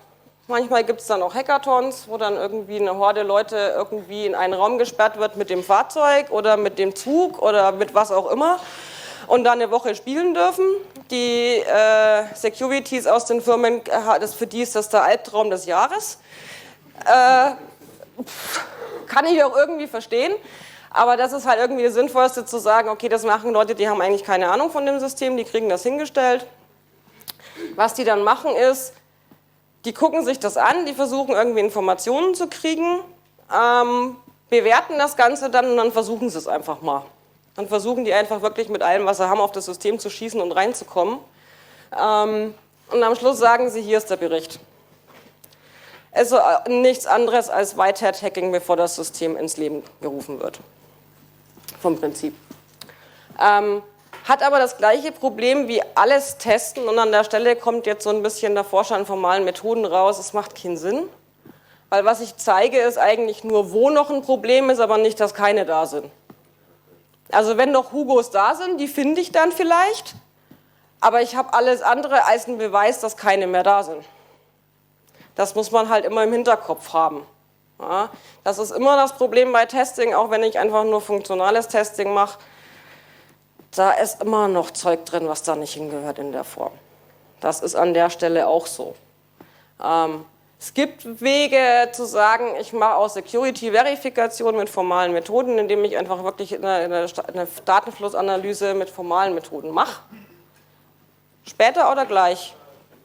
Manchmal gibt es dann auch Hackathons, wo dann irgendwie eine Horde Leute irgendwie in einen Raum gesperrt wird mit dem Fahrzeug oder mit dem Zug oder mit was auch immer und dann eine Woche spielen dürfen. Die äh, Securities aus den Firmen, das, für die ist das der Albtraum des Jahres. Äh, kann ich auch irgendwie verstehen, aber das ist halt irgendwie das Sinnvollste zu sagen, okay, das machen Leute, die haben eigentlich keine Ahnung von dem System, die kriegen das hingestellt. Was die dann machen ist, die gucken sich das an, die versuchen irgendwie Informationen zu kriegen, ähm, bewerten das Ganze dann und dann versuchen sie es einfach mal. Dann versuchen die einfach wirklich mit allem, was sie haben, auf das System zu schießen und reinzukommen. Ähm, und am Schluss sagen sie, hier ist der Bericht. Es ist nichts anderes als Whitehat-Hacking, bevor das System ins Leben gerufen wird. Vom Prinzip. Ähm, Hat aber das gleiche Problem wie alles testen und an der Stelle kommt jetzt so ein bisschen der Forscher an formalen Methoden raus, es macht keinen Sinn, weil was ich zeige ist eigentlich nur, wo noch ein Problem ist, aber nicht, dass keine da sind. Also wenn noch Hugos da sind, die finde ich dann vielleicht, aber ich habe alles andere als einen Beweis, dass keine mehr da sind. Das muss man halt immer im Hinterkopf haben. Ja, das ist immer das Problem bei Testing, auch wenn ich einfach nur funktionales Testing mache. Da ist immer noch Zeug drin, was da nicht hingehört in der Form. Das ist an der Stelle auch so. Ähm, es gibt Wege zu sagen, ich mache auch Security-Verifikation mit formalen Methoden, indem ich einfach wirklich eine, eine, eine Datenflussanalyse mit formalen Methoden mache. Später oder gleich?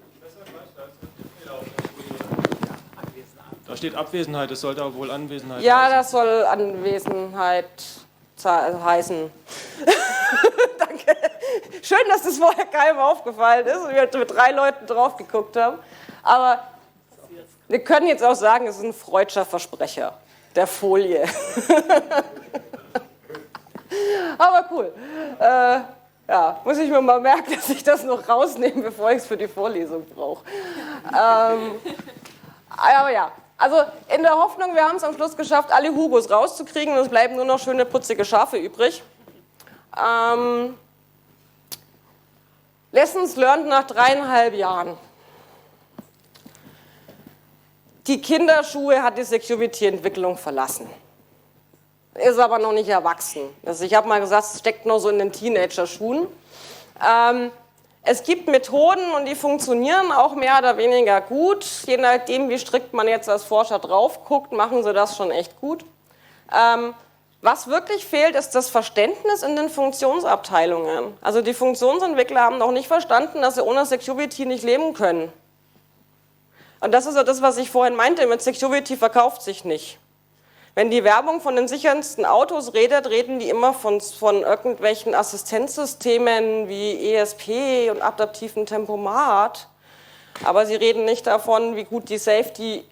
Da steht Abwesenheit, das sollte aber wohl Anwesenheit Ja, heißen. das soll Anwesenheit heißen. Danke. Schön, dass das vorher keinem aufgefallen ist und wir mit drei Leuten drauf geguckt haben. Aber wir können jetzt auch sagen, es ist ein freudscher Versprecher der Folie. Aber cool. Äh, ja, muss ich mir mal merken, dass ich das noch rausnehme, bevor ich es für die Vorlesung brauche. Ähm, aber ja. Also in der Hoffnung, wir haben es am Schluss geschafft, alle Hugos rauszukriegen und es bleiben nur noch schöne, putzige Schafe übrig. Ähm, Lessons learned nach dreieinhalb Jahren. Die Kinderschuhe hat die Security-Entwicklung verlassen. Ist aber noch nicht erwachsen. Also ich habe mal gesagt, es steckt noch so in den Teenager-Schuhen. Ähm, Es gibt Methoden und die funktionieren auch mehr oder weniger gut. Je nachdem, wie strikt man jetzt als Forscher drauf guckt, machen sie das schon echt gut. Ähm, was wirklich fehlt, ist das Verständnis in den Funktionsabteilungen. Also die Funktionsentwickler haben noch nicht verstanden, dass sie ohne Security nicht leben können. Und das ist ja das, was ich vorhin meinte, mit Security verkauft sich nicht. Wenn die Werbung von den sichersten Autos redet, reden die immer von, von irgendwelchen Assistenzsystemen wie E S P und adaptiven Tempomat. Aber sie reden nicht davon, wie gut die Safety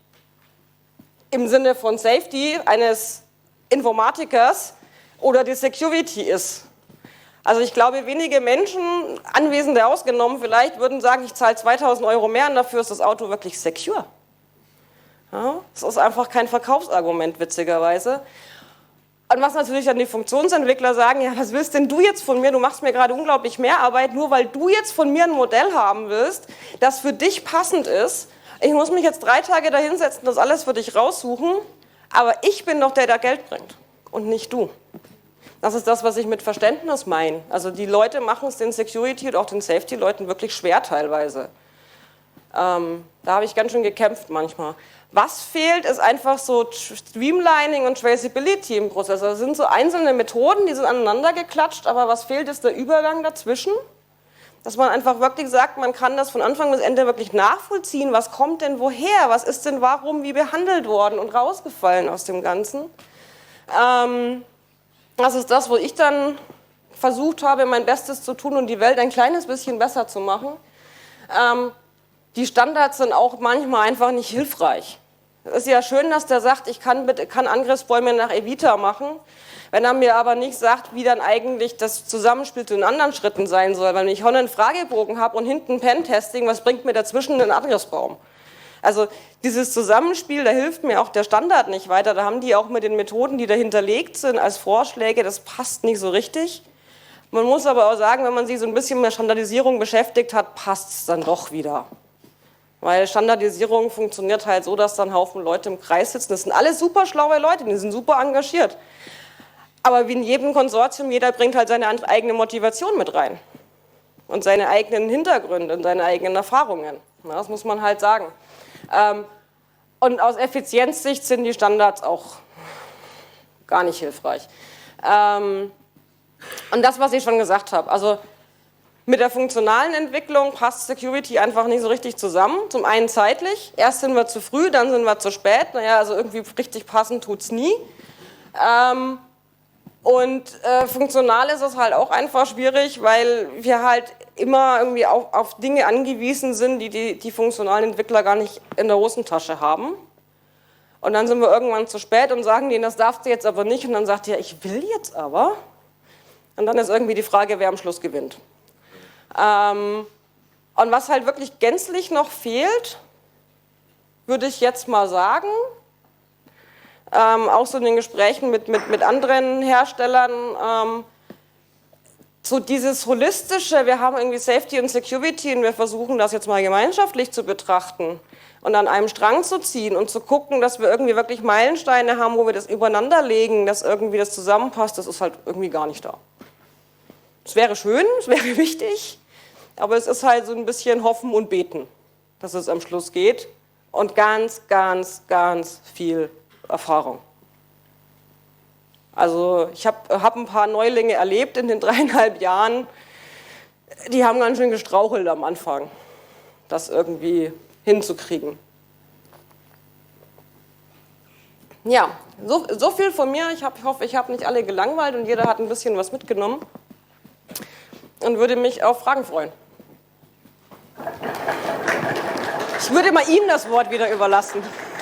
im Sinne von Safety eines Informatikers oder die Security ist. Also ich glaube, wenige Menschen, Anwesende ausgenommen vielleicht, würden sagen, ich zahle zweitausend Euro mehr und dafür ist das Auto wirklich secure. Ja, das ist einfach kein Verkaufsargument, witzigerweise. Und was natürlich dann die Funktionsentwickler sagen, ja, was willst denn du jetzt von mir? Du machst mir gerade unglaublich mehr Arbeit, nur weil du jetzt von mir ein Modell haben willst, das für dich passend ist. Ich muss mich jetzt drei Tage da hinsetzen, das alles für dich raussuchen, aber ich bin doch der, der Geld bringt und nicht du. Das ist das, was ich mit Verständnis meine. Also die Leute machen es den Security- und auch den Safety-Leuten wirklich schwer teilweise. Ähm, da habe ich ganz schön gekämpft manchmal. Was fehlt, ist einfach so Streamlining und Traceability im Prozess. Das sind so einzelne Methoden, die sind aneinander geklatscht, aber was fehlt, ist der Übergang dazwischen. Dass man einfach wirklich sagt, man kann das von Anfang bis Ende wirklich nachvollziehen. Was kommt denn woher? Was ist denn warum, wie behandelt worden und rausgefallen aus dem Ganzen? Ähm, das ist das, wo ich dann versucht habe, mein Bestes zu tun und die Welt ein kleines bisschen besser zu machen. Ähm, Die Standards sind auch manchmal einfach nicht hilfreich. Es ist ja schön, dass der sagt, ich kann, bitte, kann Angriffsbäume nach Evita machen, wenn er mir aber nicht sagt, wie dann eigentlich das Zusammenspiel zu den anderen Schritten sein soll. Wenn ich vorne einen Fragebogen habe und hinten ein Pentesting, was bringt mir dazwischen einen Angriffsbaum? Also dieses Zusammenspiel, da hilft mir auch der Standard nicht weiter. Da haben die auch mit den Methoden, die dahinterlegt sind, als Vorschläge, das passt nicht so richtig. Man muss aber auch sagen, wenn man sich so ein bisschen mit Standardisierung beschäftigt hat, passt es dann doch wieder. Weil Standardisierung funktioniert halt so, dass dann Haufen Leute im Kreis sitzen. Das sind alles super schlaue Leute, die sind super engagiert. Aber wie in jedem Konsortium, jeder bringt halt seine eigene Motivation mit rein. Und seine eigenen Hintergründe und seine eigenen Erfahrungen. Ja, das muss man halt sagen. Ähm, und aus Effizienzsicht sind die Standards auch gar nicht hilfreich. Ähm, und das, was ich schon gesagt habe, also mit der funktionalen Entwicklung passt Security einfach nicht so richtig zusammen. Zum einen zeitlich, erst sind wir zu früh, dann sind wir zu spät. Naja, also irgendwie richtig passend tut es nie. Ähm, und äh, funktional ist es halt auch einfach schwierig, weil wir halt immer irgendwie auf, auf Dinge angewiesen sind, die, die die funktionalen Entwickler gar nicht in der Hosentasche haben. Und dann sind wir irgendwann zu spät und sagen denen, das darfst du jetzt aber nicht. Und dann sagt ihr, ich will jetzt aber. Und dann ist irgendwie die Frage, wer am Schluss gewinnt. Ähm, und was halt wirklich gänzlich noch fehlt, würde ich jetzt mal sagen, ähm, auch so in den Gesprächen mit, mit, mit anderen Herstellern, ähm, so dieses holistische, wir haben irgendwie Safety und Security und wir versuchen das jetzt mal gemeinschaftlich zu betrachten und an einem Strang zu ziehen und zu gucken, dass wir irgendwie wirklich Meilensteine haben, wo wir das übereinander legen, dass irgendwie das zusammenpasst, das ist halt irgendwie gar nicht da. Es wäre schön, es wäre wichtig, aber es ist halt so ein bisschen Hoffen und Beten, dass es am Schluss geht und ganz, ganz, ganz viel Erfahrung. Also ich habe hab ein paar Neulinge erlebt in den dreieinhalb Jahren, die haben ganz schön gestrauchelt am Anfang, das irgendwie hinzukriegen. Ja, so, so viel von mir. Ich, hab, ich hoffe, ich habe nicht alle gelangweilt und jeder hat ein bisschen was mitgenommen und würde mich auf Fragen freuen. Ich würde mal Ihnen das Wort wieder überlassen.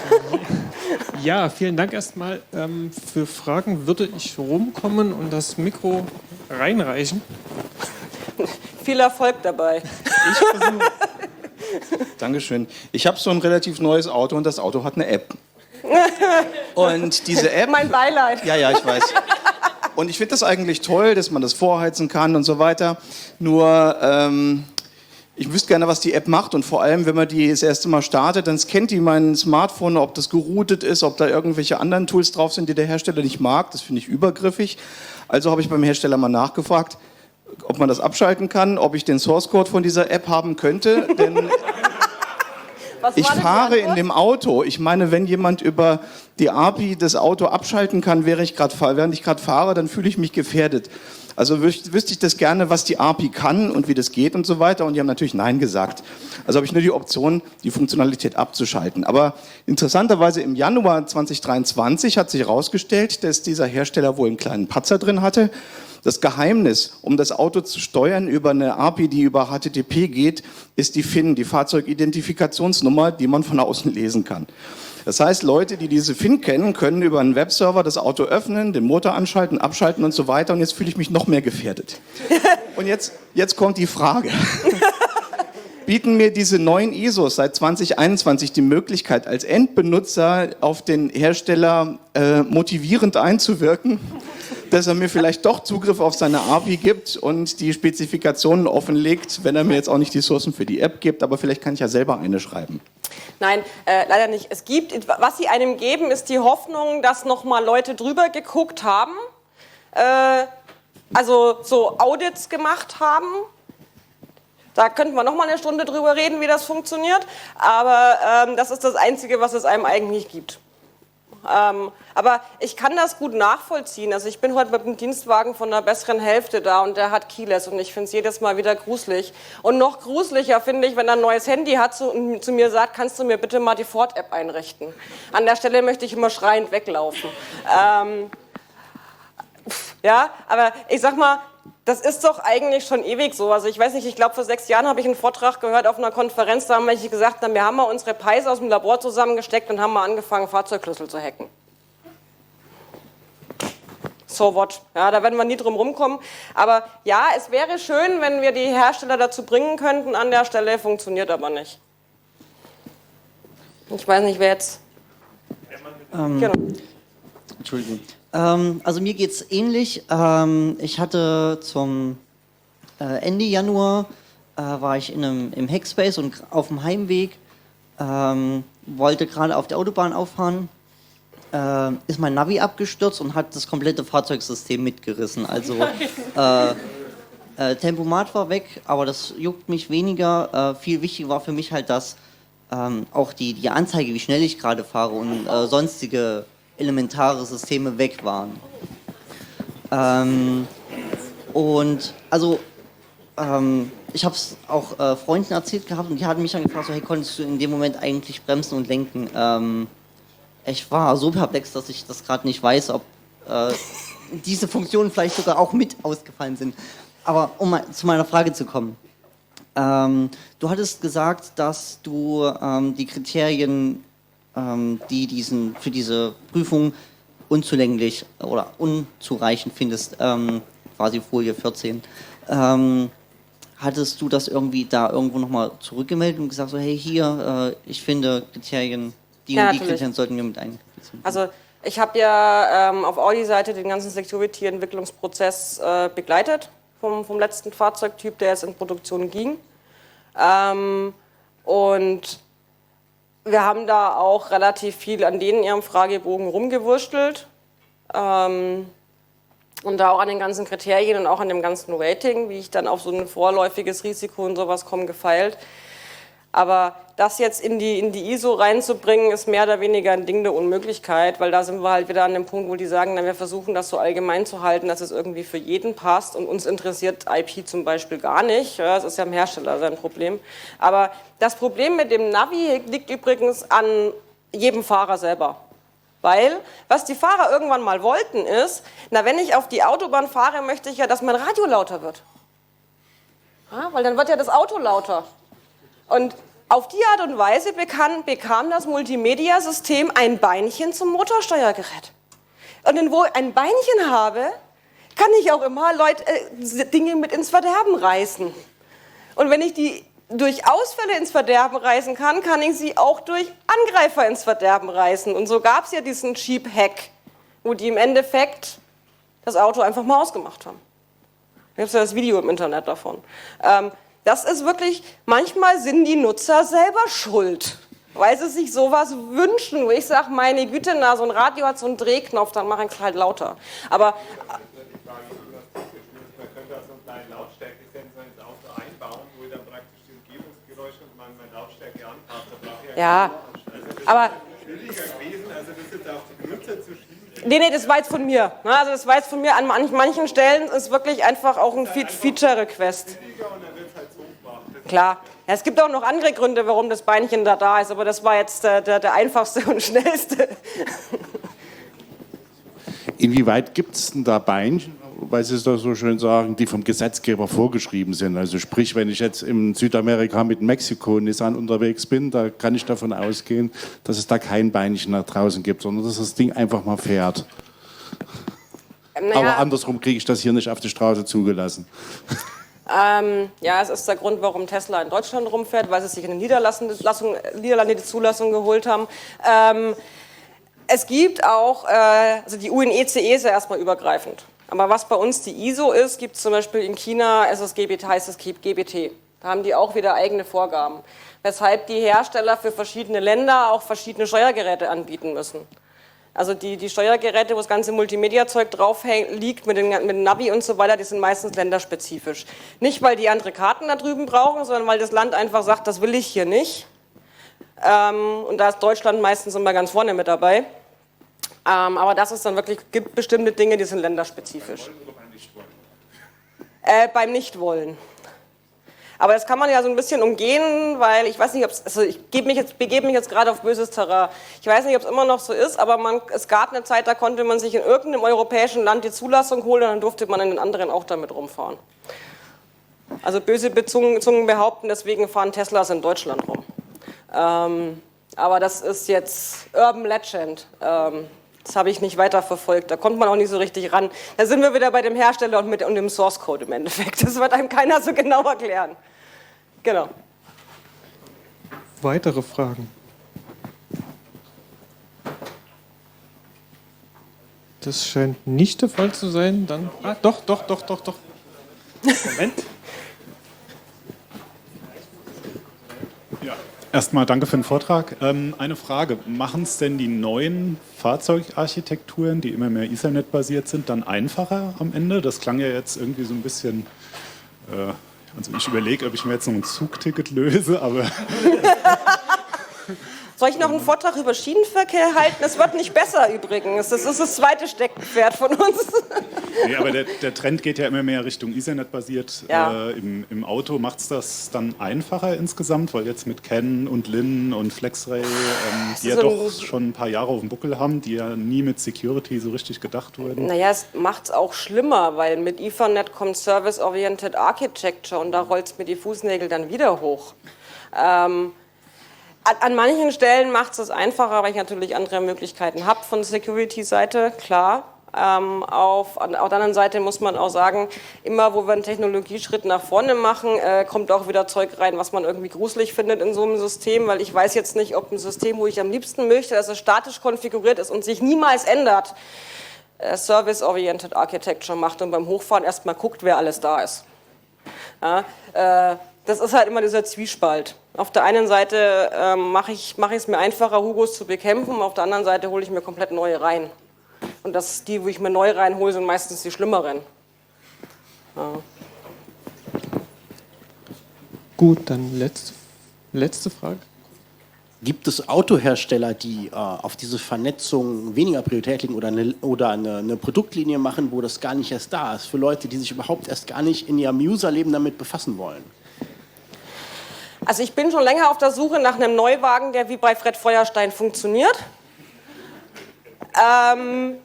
Ja, vielen Dank erstmal. Ähm, für Fragen würde ich rumkommen und das Mikro reinreichen. Viel Erfolg dabei. Ich versuche. Dankeschön. Ich habe so ein relativ neues Auto und das Auto hat eine App. Und diese App... Mein Beileid. Ja, ja, ich weiß. Und ich finde das eigentlich toll, dass man das vorheizen kann und so weiter. Nur... Ähm, Ich wüsste gerne, was die App macht und vor allem, wenn man die das erste Mal startet, dann scannt die mein Smartphone, ob das geroutet ist, ob da irgendwelche anderen Tools drauf sind, die der Hersteller nicht mag. Das finde ich übergriffig. Also habe ich beim Hersteller mal nachgefragt, ob man das abschalten kann, ob ich den Source Code von dieser App haben könnte. Denn ich fahre in dem Auto. Ich meine, wenn jemand über die A P I das Auto abschalten kann, während ich gerade während ich gerade fahre, dann fühle ich mich gefährdet. Also wüs wüsste ich das gerne, was die A P I kann und wie das geht und so weiter. Und die haben natürlich Nein gesagt. Also habe ich nur die Option, die Funktionalität abzuschalten. Aber interessanterweise im Januar zweitausenddreiundzwanzig hat sich herausgestellt, dass dieser Hersteller wohl einen kleinen Patzer drin hatte. Das Geheimnis, um das Auto zu steuern über eine A P I, die über H T T P geht, ist die F I N, die Fahrzeugidentifikationsnummer, die man von außen lesen kann. Das heißt, Leute, die diese F I N kennen, können über einen Webserver das Auto öffnen, den Motor anschalten, abschalten und so weiter. Und jetzt fühle ich mich noch mehr gefährdet. Und jetzt, jetzt kommt die Frage. Bieten mir diese neuen I S Os seit zweitausendeinundzwanzig die Möglichkeit, als Endbenutzer auf den Hersteller äh, motivierend einzuwirken, dass er mir vielleicht doch Zugriff auf seine A P I gibt und die Spezifikationen offenlegt, wenn er mir jetzt auch nicht die Ressourcen für die App gibt, aber vielleicht kann ich ja selber eine schreiben. Nein, äh, leider nicht. Es gibt, was sie einem geben, ist die Hoffnung, dass noch mal Leute drüber geguckt haben, äh, also so Audits gemacht haben. Da könnten wir noch mal eine Stunde drüber reden, wie das funktioniert, aber ähm, das ist das Einzige, was es einem eigentlich gibt. Ähm, aber ich kann das gut nachvollziehen. Also ich bin heute mit dem Dienstwagen von der besseren Hälfte da und der hat Keyless und ich finde es jedes Mal wieder gruselig. Und noch gruseliger finde ich, wenn er ein neues Handy hat zu, und zu mir sagt, kannst du mir bitte mal die Ford-App einrichten. An der Stelle möchte ich immer schreiend weglaufen. Ähm, ja, aber ich sag mal, das ist doch eigentlich schon ewig so. Also ich weiß nicht, ich glaube vor sechs Jahren habe ich einen Vortrag gehört auf einer Konferenz, da haben welche gesagt, wir haben mal unsere Pies aus dem Labor zusammengesteckt und haben mal angefangen, Fahrzeugschlüssel zu hacken. So what? Ja, da werden wir nie drum rumkommen. Aber ja, es wäre schön, wenn wir die Hersteller dazu bringen könnten, an der Stelle, funktioniert aber nicht. Ich weiß nicht, wer jetzt... Ähm, genau. Entschuldigung. ähm, also mir geht es ähnlich. Ähm, ich hatte zum äh, Ende Januar, äh, war ich in einem, im Hackspace und auf dem Heimweg Ähm, wollte gerade auf der Autobahn auffahren, äh, ist mein Navi abgestürzt und hat das komplette Fahrzeugsystem mitgerissen. Also äh, äh, Tempomat war weg, aber das juckt mich weniger. Äh, viel wichtiger war für mich halt, dass ähm, auch die, die Anzeige, wie schnell ich gerade fahre und äh, sonstige elementare Systeme weg waren. Ähm, und also ähm, ich habe es auch äh, Freunden erzählt gehabt und die hatten mich dann gefragt, so, hey, konntest du in dem Moment eigentlich bremsen und lenken? Ähm, ich war so perplex, dass ich das gerade nicht weiß, ob äh, diese Funktionen vielleicht sogar auch mit ausgefallen sind. Aber um mal zu meiner Frage zu kommen. Ähm, du hattest gesagt, dass du ähm, die Kriterien, ähm, die diesen, für diese Prüfung unzulänglich oder unzureichend findest, ähm, quasi Folie vierzehn. Ähm, hattest du das irgendwie da irgendwo nochmal zurückgemeldet und gesagt, so hey, hier, äh, ich finde Kriterien, die Ja, und die natürlich. Kriterien sollten wir mit einbeziehen? Also ich habe ja ähm, auf Audi-Seite den ganzen Security-Entwicklungsprozess äh, begleitet vom, vom letzten Fahrzeugtyp, der jetzt in Produktion ging. Ähm, und wir haben da auch relativ viel an denen ihrem Fragebogen rumgewurstelt. Ähm, und da auch an den ganzen Kriterien und auch an dem ganzen Rating, wie ich dann auf so ein vorläufiges Risiko und sowas komme, gefeilt. Aber das jetzt in die, in die I S O reinzubringen, ist mehr oder weniger ein Ding der Unmöglichkeit, weil da sind wir halt wieder an dem Punkt, wo die sagen, na, wir versuchen das so allgemein zu halten, dass es irgendwie für jeden passt und uns interessiert I P zum Beispiel gar nicht. Ja, das ist ja im Hersteller sein Problem. Aber das Problem mit dem Navi liegt übrigens an jedem Fahrer selber. Weil, was die Fahrer irgendwann mal wollten ist, na, wenn ich auf die Autobahn fahre, möchte ich ja, dass mein Radio lauter wird. Ja, weil dann wird ja das Auto lauter. Und auf die Art und Weise bekam, bekam das Multimedia-System ein Beinchen zum Motorsteuergerät. Und wenn wo ich ein Beinchen habe, kann ich auch immer Leute, äh, Dinge mit ins Verderben reißen. Und wenn ich die durch Ausfälle ins Verderben reißen kann, kann ich sie auch durch Angreifer ins Verderben reißen. Und so gab es ja diesen Cheap-Hack, wo die im Endeffekt das Auto einfach mal ausgemacht haben. Da gibt es ja das Video im Internet davon. Ähm, das ist wirklich, manchmal sind die Nutzer selber schuld, weil sie sich sowas wünschen. Wo ich sage, meine Güte, na, so ein Radio hat so einen Drehknopf, dann mache ich es halt lauter. Aber Man könnte auch so einen kleinen Lautstärkesensor ins Auto einbauen, wo dann praktisch die Umgebungsgeräusche und man meine Lautstärke anpasst. Da brauche ich ja, also das aber ist schwieriger gewesen, also das jetzt auf die Benutzer zu schieben. nee, nee, das war jetzt von mir. Ne? Also das war jetzt von mir. An manchen Stellen ist wirklich einfach auch ein Fe- Feature-Request. Und dann wird es halt so gemacht. Klar. Ja, es gibt auch noch andere Gründe, warum das Beinchen da da ist, aber das war jetzt der, der, der einfachste und schnellste. Inwieweit gibt es denn da Beinchen, weil Sie es doch so schön sagen, die vom Gesetzgeber vorgeschrieben sind? Also sprich, wenn ich jetzt in Südamerika mit Mexiko Nissan unterwegs bin, da kann ich davon ausgehen, dass es da kein Beinchen nach draußen gibt, sondern dass das Ding einfach mal fährt. Naja, Aber andersrum kriege ich das hier nicht auf die Straße zugelassen. Ähm, ja, es ist der Grund, warum Tesla in Deutschland rumfährt, weil sie sich in den Niederlanden die Zulassung geholt haben. Ähm, es gibt auch, äh, also die U N E C E ist ja erstmal übergreifend. Aber was bei uns die I S O ist, gibt es zum Beispiel in China, ist es G B T, heißt es G B T. Da haben die auch wieder eigene Vorgaben. Weshalb die Hersteller für verschiedene Länder auch verschiedene Steuergeräte anbieten müssen. Also die, die Steuergeräte, wo das ganze Multimedia-Zeug drauf liegt, mit, den, mit dem Navi und so weiter, die sind meistens länderspezifisch. Nicht, weil die andere Karten da drüben brauchen, sondern weil das Land einfach sagt, das will ich hier nicht. Ähm, und da ist Deutschland meistens immer ganz vorne mit dabei. Ähm, aber das ist dann wirklich, gibt bestimmte Dinge, die sind länderspezifisch. Äh, beim Nichtwollen. Aber das kann man ja so ein bisschen umgehen, weil ich weiß nicht, ob es, also ich gebe mich jetzt, begebe mich jetzt gerade auf böses Terrain. Ich weiß nicht, ob es immer noch so ist, aber man, es gab eine Zeit, da konnte man sich in irgendeinem europäischen Land die Zulassung holen und dann durfte man in den anderen auch damit rumfahren. Also böse Zungen, Zungen behaupten, deswegen fahren Teslas in Deutschland rum. Ähm, aber das ist jetzt Urban Legend. Ähm, das habe ich nicht weiter verfolgt. Da kommt man auch nicht so richtig ran. Da sind wir wieder bei dem Hersteller und mit und dem Source Code im Endeffekt. Das wird einem keiner so genau erklären. Genau. Weitere Fragen? Das scheint nicht der Fall zu sein. Dann, ah, doch, doch, doch, doch, doch. Moment. Erstmal danke für den Vortrag. Ähm, eine Frage, machen es denn die neuen Fahrzeugarchitekturen, die immer mehr Ethernet-basiert sind, dann einfacher am Ende? Das klang ja jetzt irgendwie so ein bisschen, äh, also ich überlege, ob ich mir jetzt noch ein Zugticket löse, aber... Soll ich noch einen Vortrag über Schienenverkehr halten? Es wird nicht besser übrigens. Das ist das zweite Steckenpferd von uns. Nee, aber der, der Trend geht ja immer mehr Richtung Ethernet-basiert. Ja. Äh, im, Im Auto macht es das dann einfacher insgesamt, weil jetzt mit Ken und Lin und FlexRay, ähm, die ja so doch schon ein paar Jahre auf dem Buckel haben, die ja nie mit Security so richtig gedacht wurden. Naja, es macht es auch schlimmer, weil mit Ethernet kommt Service-Oriented Architecture und da rollt es mir die Fußnägel dann wieder hoch. Ähm, an, an manchen Stellen macht es es einfacher, weil ich natürlich andere Möglichkeiten habe von Security-Seite, klar. Ähm, auf, an, auf der anderen Seite muss man auch sagen, immer wo wir einen Technologieschritt nach vorne machen, äh, kommt auch wieder Zeug rein, was man irgendwie gruselig findet in so einem System, weil ich weiß jetzt nicht, ob ein System, wo ich am liebsten möchte, dass es statisch konfiguriert ist und sich niemals ändert, äh, Service-Oriented Architecture macht und beim Hochfahren erstmal guckt, wer alles da ist. Ja, äh, das ist halt immer dieser Zwiespalt. Auf der einen Seite äh, mache ich mache ich es mir einfacher, Hugos zu bekämpfen, auf der anderen Seite hole ich mir komplett neue rein. Und das, die, wo ich mir neu reinhole, sind meistens die schlimmeren. Ja. Gut, dann letzte, letzte Frage. Gibt es Autohersteller, die äh, auf diese Vernetzung weniger Priorität legen oder, eine, oder eine, eine Produktlinie machen, wo das gar nicht erst da ist, für Leute, die sich überhaupt erst gar nicht in ihrem Userleben damit befassen wollen? Also ich bin schon länger auf der Suche nach einem Neuwagen, der wie bei Fred Feuerstein funktioniert. Ähm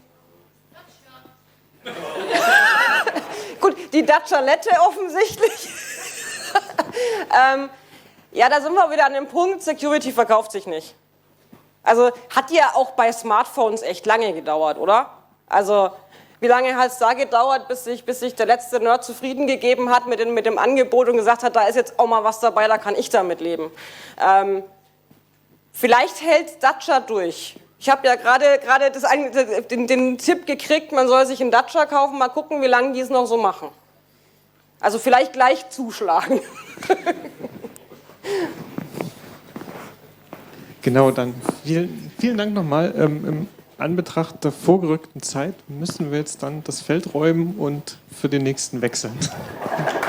Gut, die Dacia-Lette offensichtlich. ähm, ja, da sind wir wieder an dem Punkt, Security verkauft sich nicht. Also hat ja auch bei Smartphones echt lange gedauert, oder? Also wie lange hat es da gedauert, bis sich, bis sich der letzte Nerd zufrieden gegeben hat mit, den, mit dem Angebot und gesagt hat, da ist jetzt auch mal was dabei, da kann ich damit leben. Ähm, vielleicht hält Dacia durch. Ich habe ja gerade gerade den, den Tipp gekriegt, man soll sich einen Dacia kaufen, mal gucken, wie lange die es noch so machen. Also vielleicht gleich zuschlagen. Genau, dann vielen, vielen Dank nochmal. Ähm, Im Anbetracht der vorgerückten Zeit müssen wir jetzt dann das Feld räumen und für den nächsten wechseln.